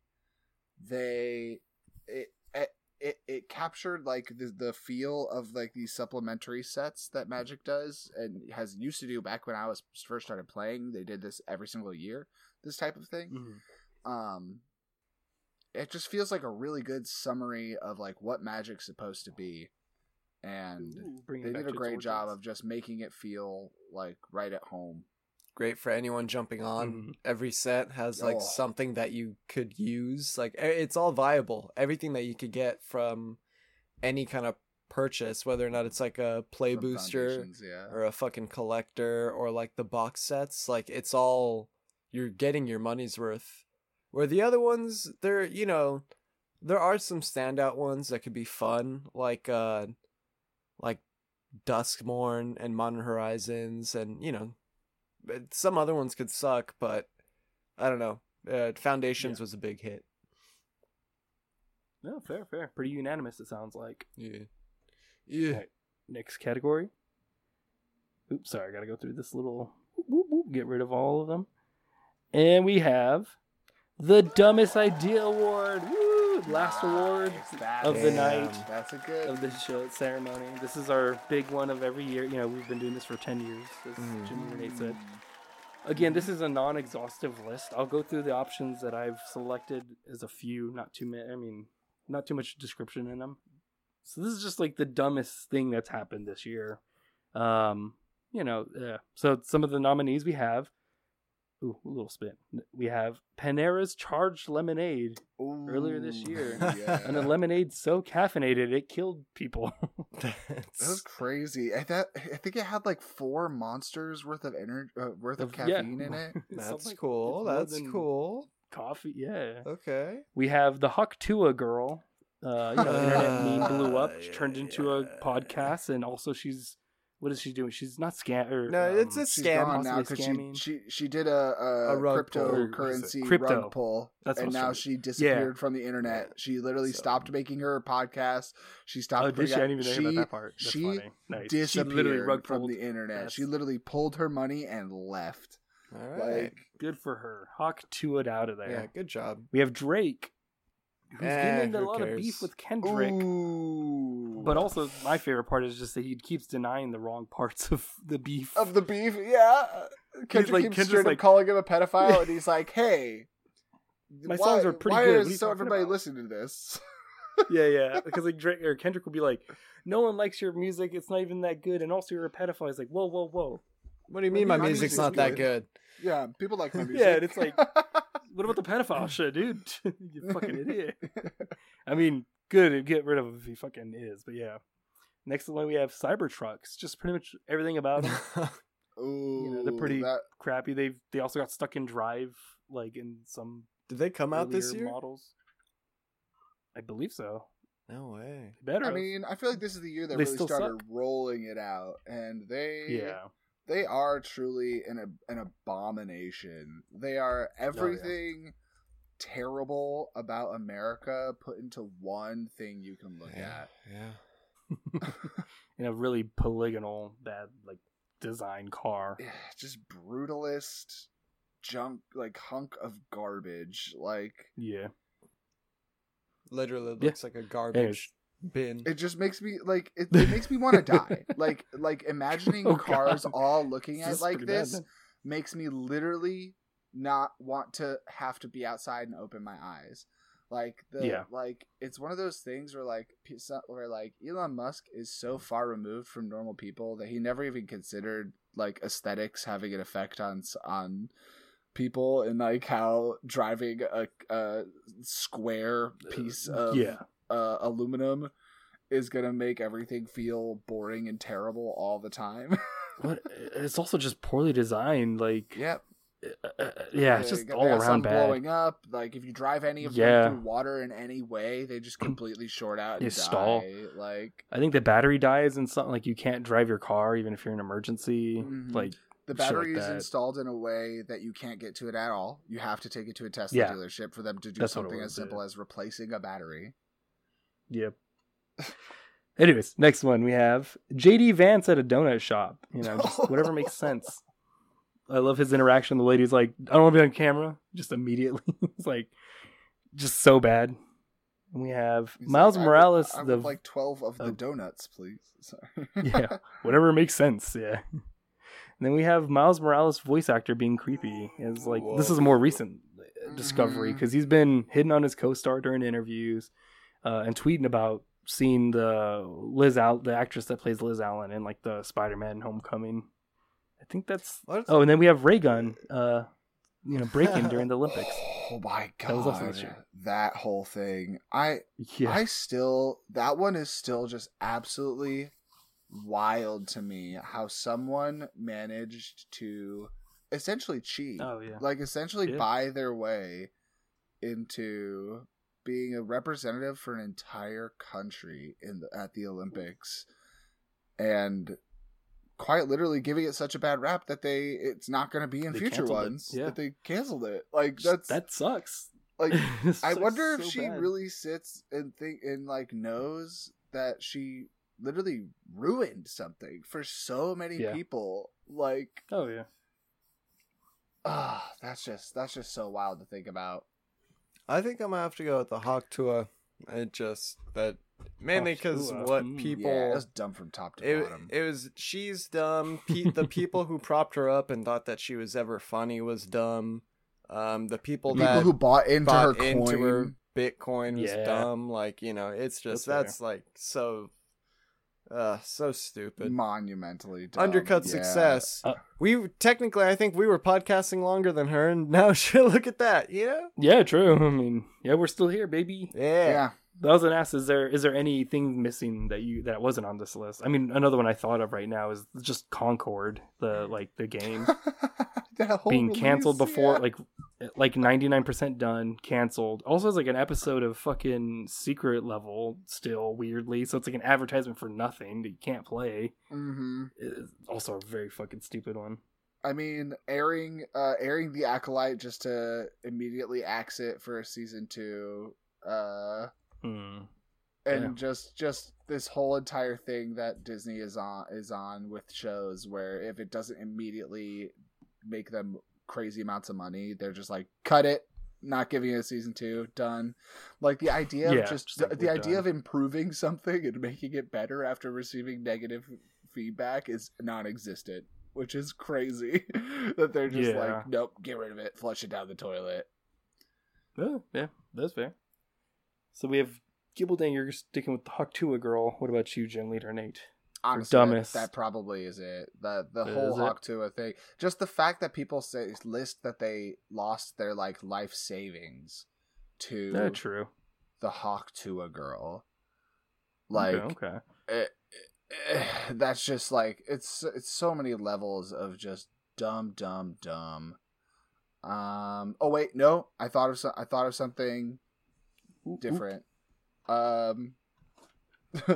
They it it it, it captured like the the feel of like these supplementary sets that Magic does and has used to do back when I was first started playing. They did this every single year, this type of thing. Mhm. Um, it just feels like a really good summary of like what Magic's supposed to be, and Ooh, bring it they back did a to its great job origins. of just making it feel like right at home. Great for anyone jumping on. Mhm. Every set has like Oh. something that you could use. Like e- it's all viable. Everything that you could get from any kind of purchase, whether or not it's like a play from booster Foundations, yeah. or a fucking collector or like the box sets, like it's all you're getting your money's worth. Where the other ones, they're, you know, there are some standout ones that could be fun, like uh like Duskmorn and Modern Horizons, and you know, but some other ones could suck, but I don't know. Uh, Foundations Yeah. was a big hit. No, fair, fair. Pretty unanimous, it sounds like. Yeah. Yeah. Right. Next category. Oops, sorry, I gotta go through this little whoop, whoop, whoop, get rid of all of them. And we have the Dumbest Idea Award. Woo! Last award Nice. of the Damn. night That's a good. of the show ceremony. This is our big one of every year. You know, we've been doing this for ten years, as Mhm. Jimmy Renee said. Again, this is a non-exhaustive list. I'll go through the options that I've selected as a few, not too many. I mean, not too much description in them. So this is just like the dumbest thing that's happened this year. Um, you know, yeah. So some of the nominees we have. Ooh, a little spin. We have Panera's Charged Lemonade. earlier this Ooh, year. yeah. And a lemonade so caffeinated it killed people. That was crazy. I thought I think it had like four monsters worth of energy, uh, worth of, Of- yeah. caffeine in it. It's That's something- cool. it's more That's than cool. Coffee, yeah. Okay. We have the Haktua girl. Uh, you know, the internet meme blew up. She Uh, turned yeah, into a yeah. podcast, and also she's what is she doing? She's not scam. Or, No, um, it's a She's scam. gone now possibly because she, scamming. she she did a, a, A rug pull. cryptocurrency Crypto. rug pull, That's what and I now was she disappeared from the internet. Yeah. She literally So- stopped making her podcast. She stopped. Oh, did putting she? I out- didn't even know she, about that part. That's she funny. Nice. disappeared She literally rug from pulled. the internet. That's- She literally pulled her money and left. All right. Like Good for her. Hawk to it out of there. Yeah, good job. We have Drake, who's Eh, getting into a who lot of cares? beef with Kendrick. ooh, But also, my favorite part is just that he keeps denying the wrong parts of the beef. of the beef, yeah. Kendrick like- keeps Kendrick's straight up like- calling him a pedophile, and he's like, "Hey, My why, songs are pretty why good. What are is you so talking everybody about?" listening to this?" yeah, yeah. Because like Drake or Kendrick will be like, "No one likes your music. It's not even that good." And also, you're a pedophile. He's like, "Whoa, whoa, whoa. What do you mean my My music's music's not that good. good? Yeah, people like my music. Yeah, and it's like, what about the pedophile shit, dude? You fucking idiot." I mean, good. Get rid of him if he fucking is. But yeah. Next one we have Cybertrucks. Just pretty much everything about him. Ooh, You know, they're pretty that, crappy. They they also got stuck in Drive, like in some Did they come out this earlier year? models. I believe so. No way. Better. I have. mean, I feel like this is the year that They really still started suck. rolling it out, and they yeah. they are truly an an abomination. They are everything terrible about America put into one thing you can look Yeah. at. Yeah. In a really polygonal, bad like design car. Yeah, just brutalist junk, like hunk of garbage. Like Yeah. Literally Yeah. looks like a garbage bin. it just makes me like it, it makes me want to die. Like like imagining Oh, cars God. all looking This at is like pretty bad, this then. makes me literally not want to have to be outside and open my eyes. Like the Yeah. like it's one of those things where like p- so- where like Elon Musk is so far removed from normal people that he never even considered like aesthetics having an effect on s- on people, and like how driving a, a square piece of yeah. uh, aluminum is gonna make everything feel boring and terrible all the time. But it's also just poorly designed. Like, Yep. uh, uh, yeah, it's They just got- all they got around some bad. blowing up. Like if you drive any of Yeah. them through water in any way, they just completely short out and They stall. die. Like I think the battery dies and something like you can't drive your car even if you're in an emergency. Mhm. Like, the shit like battery is that. installed in a way that you can't get to it at all. You have to take it to a Tesla Yeah. dealership for them to do That's what it something was, as simple yeah. as replacing a battery. yep. Anyways, next one we have J D Vance at a donut shop. You know, just whatever makes sense. I love his interaction. The lady's like, I don't want to be on camera. Just immediately. It's like, just so bad. And we have He's Miles like, I would- Morales. I would, the like twelve of the oh. donuts, please. Sorry. yeah, whatever makes sense. Yeah. And then we have Miles Morales voice actor being creepy. Is like this is a more recent uh, discovery Mhm. because he's been hitting on his co-star during interviews uh, and tweeting about seeing the Liz Al, the actress that plays Liz Allen in like the Spider-Man Homecoming. I think that's. What? Oh, and then we have Raygun, uh, you know, breaking during the Olympics. Oh my god, That was also this year. that whole thing. I Yeah, I still that one is still just absolutely wild to me how someone managed to essentially cheat. Oh yeah. Like essentially Yeah. buy their way into being a representative for an entire country in the, at the Olympics, and quite literally giving it such a bad rap that they it's not going to be in They future canceled it, ones. yeah. That they canceled it. Like that's that sucks. like It I sucks wonder if so she bad. really sits and think and like knows that she literally ruined something for so many Yeah. people. Like, Oh yeah. ah, that's just that's just so wild to think about. I think I'm gonna have to go with the Hawk Tua. It just that mainly because Tua. what Mm. people. Yeah, that's dumb from top to It, bottom. it was she's dumb. Pe- the people who propped her up and thought that she was ever funny was dumb. Um, the people, People that who bought into her bought coin. into her Bitcoin was Yeah. dumb. Like you know, it's just That's that's, like so, uh, so stupid. monumentally dumb. Undercut Yeah. success. Uh, we technically, I think we were podcasting longer than her, and now shit. Look at that. You know? Yeah, true. I mean, yeah, we're still here, baby. Yeah. Yeah. I was gonna ask, is there is there anything missing that you that wasn't on this list? I mean, another one I thought of right now is just Concord, the like the game That whole being release, canceled before, yeah. like like ninety nine percent done, canceled. Also, has like an episode of fucking Secret Level still weirdly, so it's like an advertisement for nothing that you can't play. Mhm. It's also a very fucking stupid one. I mean, airing uh airing the Acolyte just to immediately axe it for season two. Uh Hmm. and Yeah. just just this whole entire thing that Disney is on is on with shows where if it doesn't immediately make them crazy amounts of money, they're just like, cut it, not giving it a season two, done. Like the idea Yeah, of just, just like, the we're idea done. of improving something and making it better after receiving negative feedback is non-existent, which is crazy. That they're just Yeah. like, nope, get rid of it, flush it down the toilet. Oh, yeah, that's fair. So we have Gibbledinger sticking with the Hawktua girl. What about you, Gym Leader Nate? Honestly, that- dumbest. That, probably is it. The the Is whole it? Hawk Tua thing. Just the fact that people say list that they lost their like life savings to Yeah, true. the Hawk Tua girl. Like okay, okay. it, it- that's just like it's it's so many levels of just dumb, dumb, dumb. Um. Oh wait, no. I thought of some. I thought of something Ooh, ooh. different. Um, uh,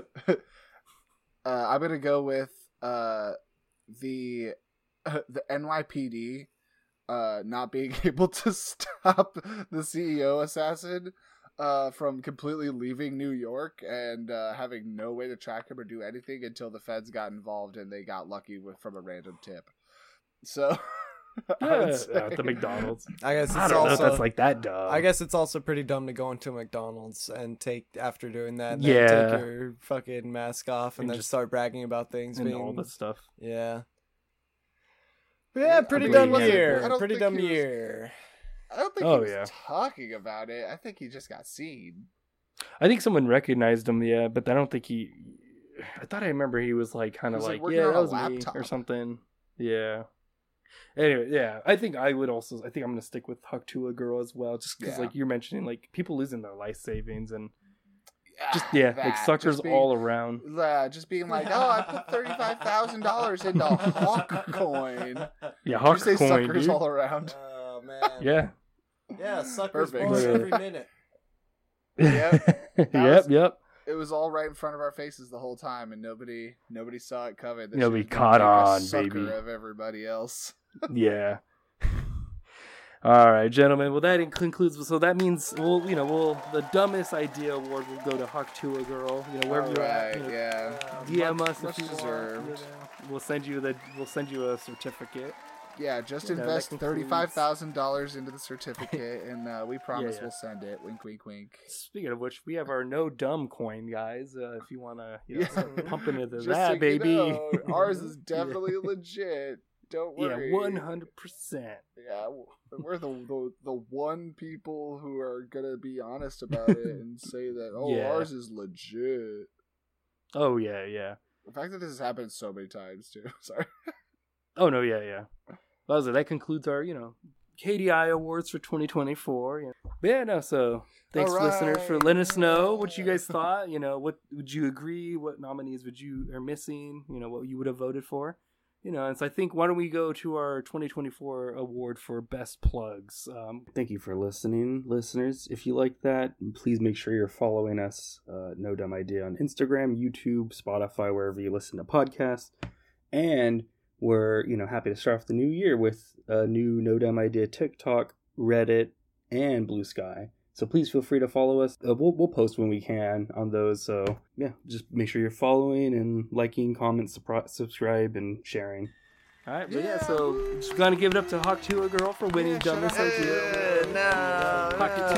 I'm gonna go with uh the uh, the N Y P D uh not being able to stop the C E O assassin uh from completely leaving New York and uh, having no way to track him or do anything until the feds got involved and they got lucky with from a random tip. So. I would Yeah, say- at the McDonald's. I guess it's I don't know also if that's like that dumb. I guess it's also pretty dumb to go into McDonald's and take after doing that. And Yeah. then take your fucking mask off and, And then just- start bragging about things and being all that stuff. yeah. But yeah, pretty I mean, dumb he wasn't- year. I don't Pretty think dumb he was- year. I don't think Oh, he was yeah. talking about it. I think he just got seen. I think someone recognized him, yeah, but I don't think he. I thought I remember he was like kind He of was, like, like, working yeah, on that a was me laptop. or something. Yeah. Anyway, yeah, I think I would also. I think I'm gonna stick with Huck to a Girl as well, just because Yeah. like you're mentioning, like people losing their life savings and Yeah, just yeah, like that, suckers just being- all around. Yeah, just being like, oh, I put thirty-five thousand dollars into Hawk coin. Yeah, You Huck say coin, suckers dude. all around. Oh man. Yeah. Yeah, suckers Perfect. born Yeah. every minute. Yep. yep. was- Yep. It was all right in front of our faces the whole time, and nobody nobody saw it coming. This Nobody shit was gonna caught make a on, sucker baby. of everybody else. Yeah. All right, gentlemen. Well, that concludes. So that means we'll, you know, we'll the dumbest idea award will go to Huck to a Girl. You know, wherever All you're at. right, You know, yeah. D M Much- us much if you want. deserved. You know. We'll send you the. We'll send you a certificate. Yeah, just Yeah, that invest concludes- thirty-five thousand dollars into the certificate, and uh, we promise yeah. we'll send it. Wink, wink, wink. Speaking of which, we have our no dumb coin, guys. Uh, if you want to, you know, Yeah. start pumping into Just that, so you baby. know, ours is Yeah. definitely legit. Don't worry. Yeah, one hundred percent. Yeah, we're the, the the one people who are gonna be honest about it and say that oh Yeah. ours is legit. Oh yeah, yeah. The fact that this has happened so many times too. Sorry. Oh no, yeah, yeah. That was it. That concludes our, you know, K D I awards for twenty twenty-four. Yeah. But yeah, no. So thanks, All listeners, for right. letting us know what you guys thought. You know, what would you agree? What nominees would you are missing? You know, what you would have voted for. You know, and so I think why don't we go to our twenty twenty-four award for best plugs? Um, Thank you for listening, listeners. If you like that, please make sure you're following us. Uh, No Dumb Idea on Instagram, YouTube, Spotify, wherever you listen to podcasts, and we're, you know, happy to start off the new year with a new No Dumb Idea TikTok, Reddit, and Blue Sky. So please feel free to follow us. Uh, we'll we'll post when we can on those. So yeah, just make sure you're following and liking, comment, supri- subscribe, and sharing. All right, but yeah, so just gonna give it up to Hawk to a Girl for winning dumbest idea. Uh, no, Pocket no. two.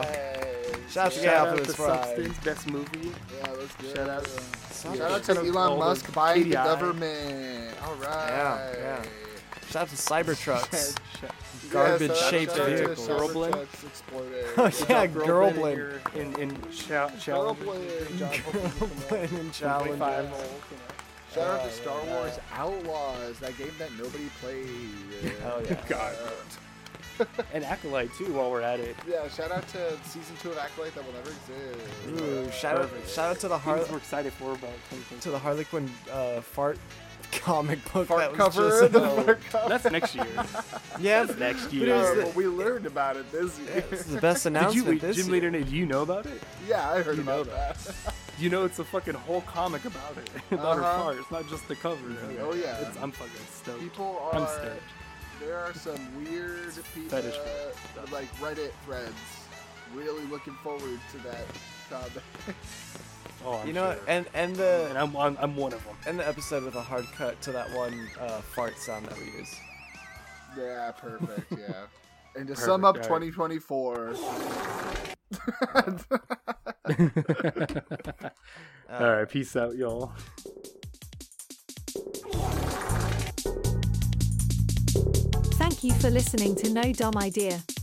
Right. Shout out to Shout Gal out for to this ride. Substance, best movie. Yeah, let's do Shout it. out. Shout out to Shout out to all Elon the Musk buying K the D I. government. All right. Yeah, yeah. Shout out to Cybertrucks. Shout- Garbage Yeah, shout out- shaped shout out to vehicles. Girlblin. Cybertrucks exploding. Oh, Good yeah, job, Girlblin. Girlblin. In, in, in shout, challenge. Girlblin. Girlblin and Challenger. twenty-five holes, you know. Shout out to Uh, Star yeah. Wars Outlaws, that game that nobody played. Oh, yeah. God. And Acolyte too, while we're at it. Yeah, shout out to season two of Acolyte that will never exist. Ooh, shout out, Perfect. shout out to the Har- Things we're excited for about twenty twenty. to the Harley Quinn uh, fart comic book Fart that was cover. just the Oh, fart cover. That's next year. yeah, That's next but year. it was Uh, the- well, we learned about it this year. it's the best Did you, announcement wait, this Jim year. Leader, do you know about it? Yeah, I heard You know about that. You know, it's a fucking whole comic about it. About her Uh-huh. fart. It's not just the cover. Oh, yeah. It's, I'm fucking stoked. People I'm are. stoked. There are some weird people, fetish uh, like Reddit threads. Really looking forward to that comic. Oh, I'm You know, sure. and and the and I'm, I'm I'm one of them. and the episode with a hard cut to that one uh, fart sound that we use. Yeah, perfect. Yeah. And to Perfect, sum up alright. twenty twenty-four. All right, peace out, y'all. Thank you for listening to No Dumb Idea.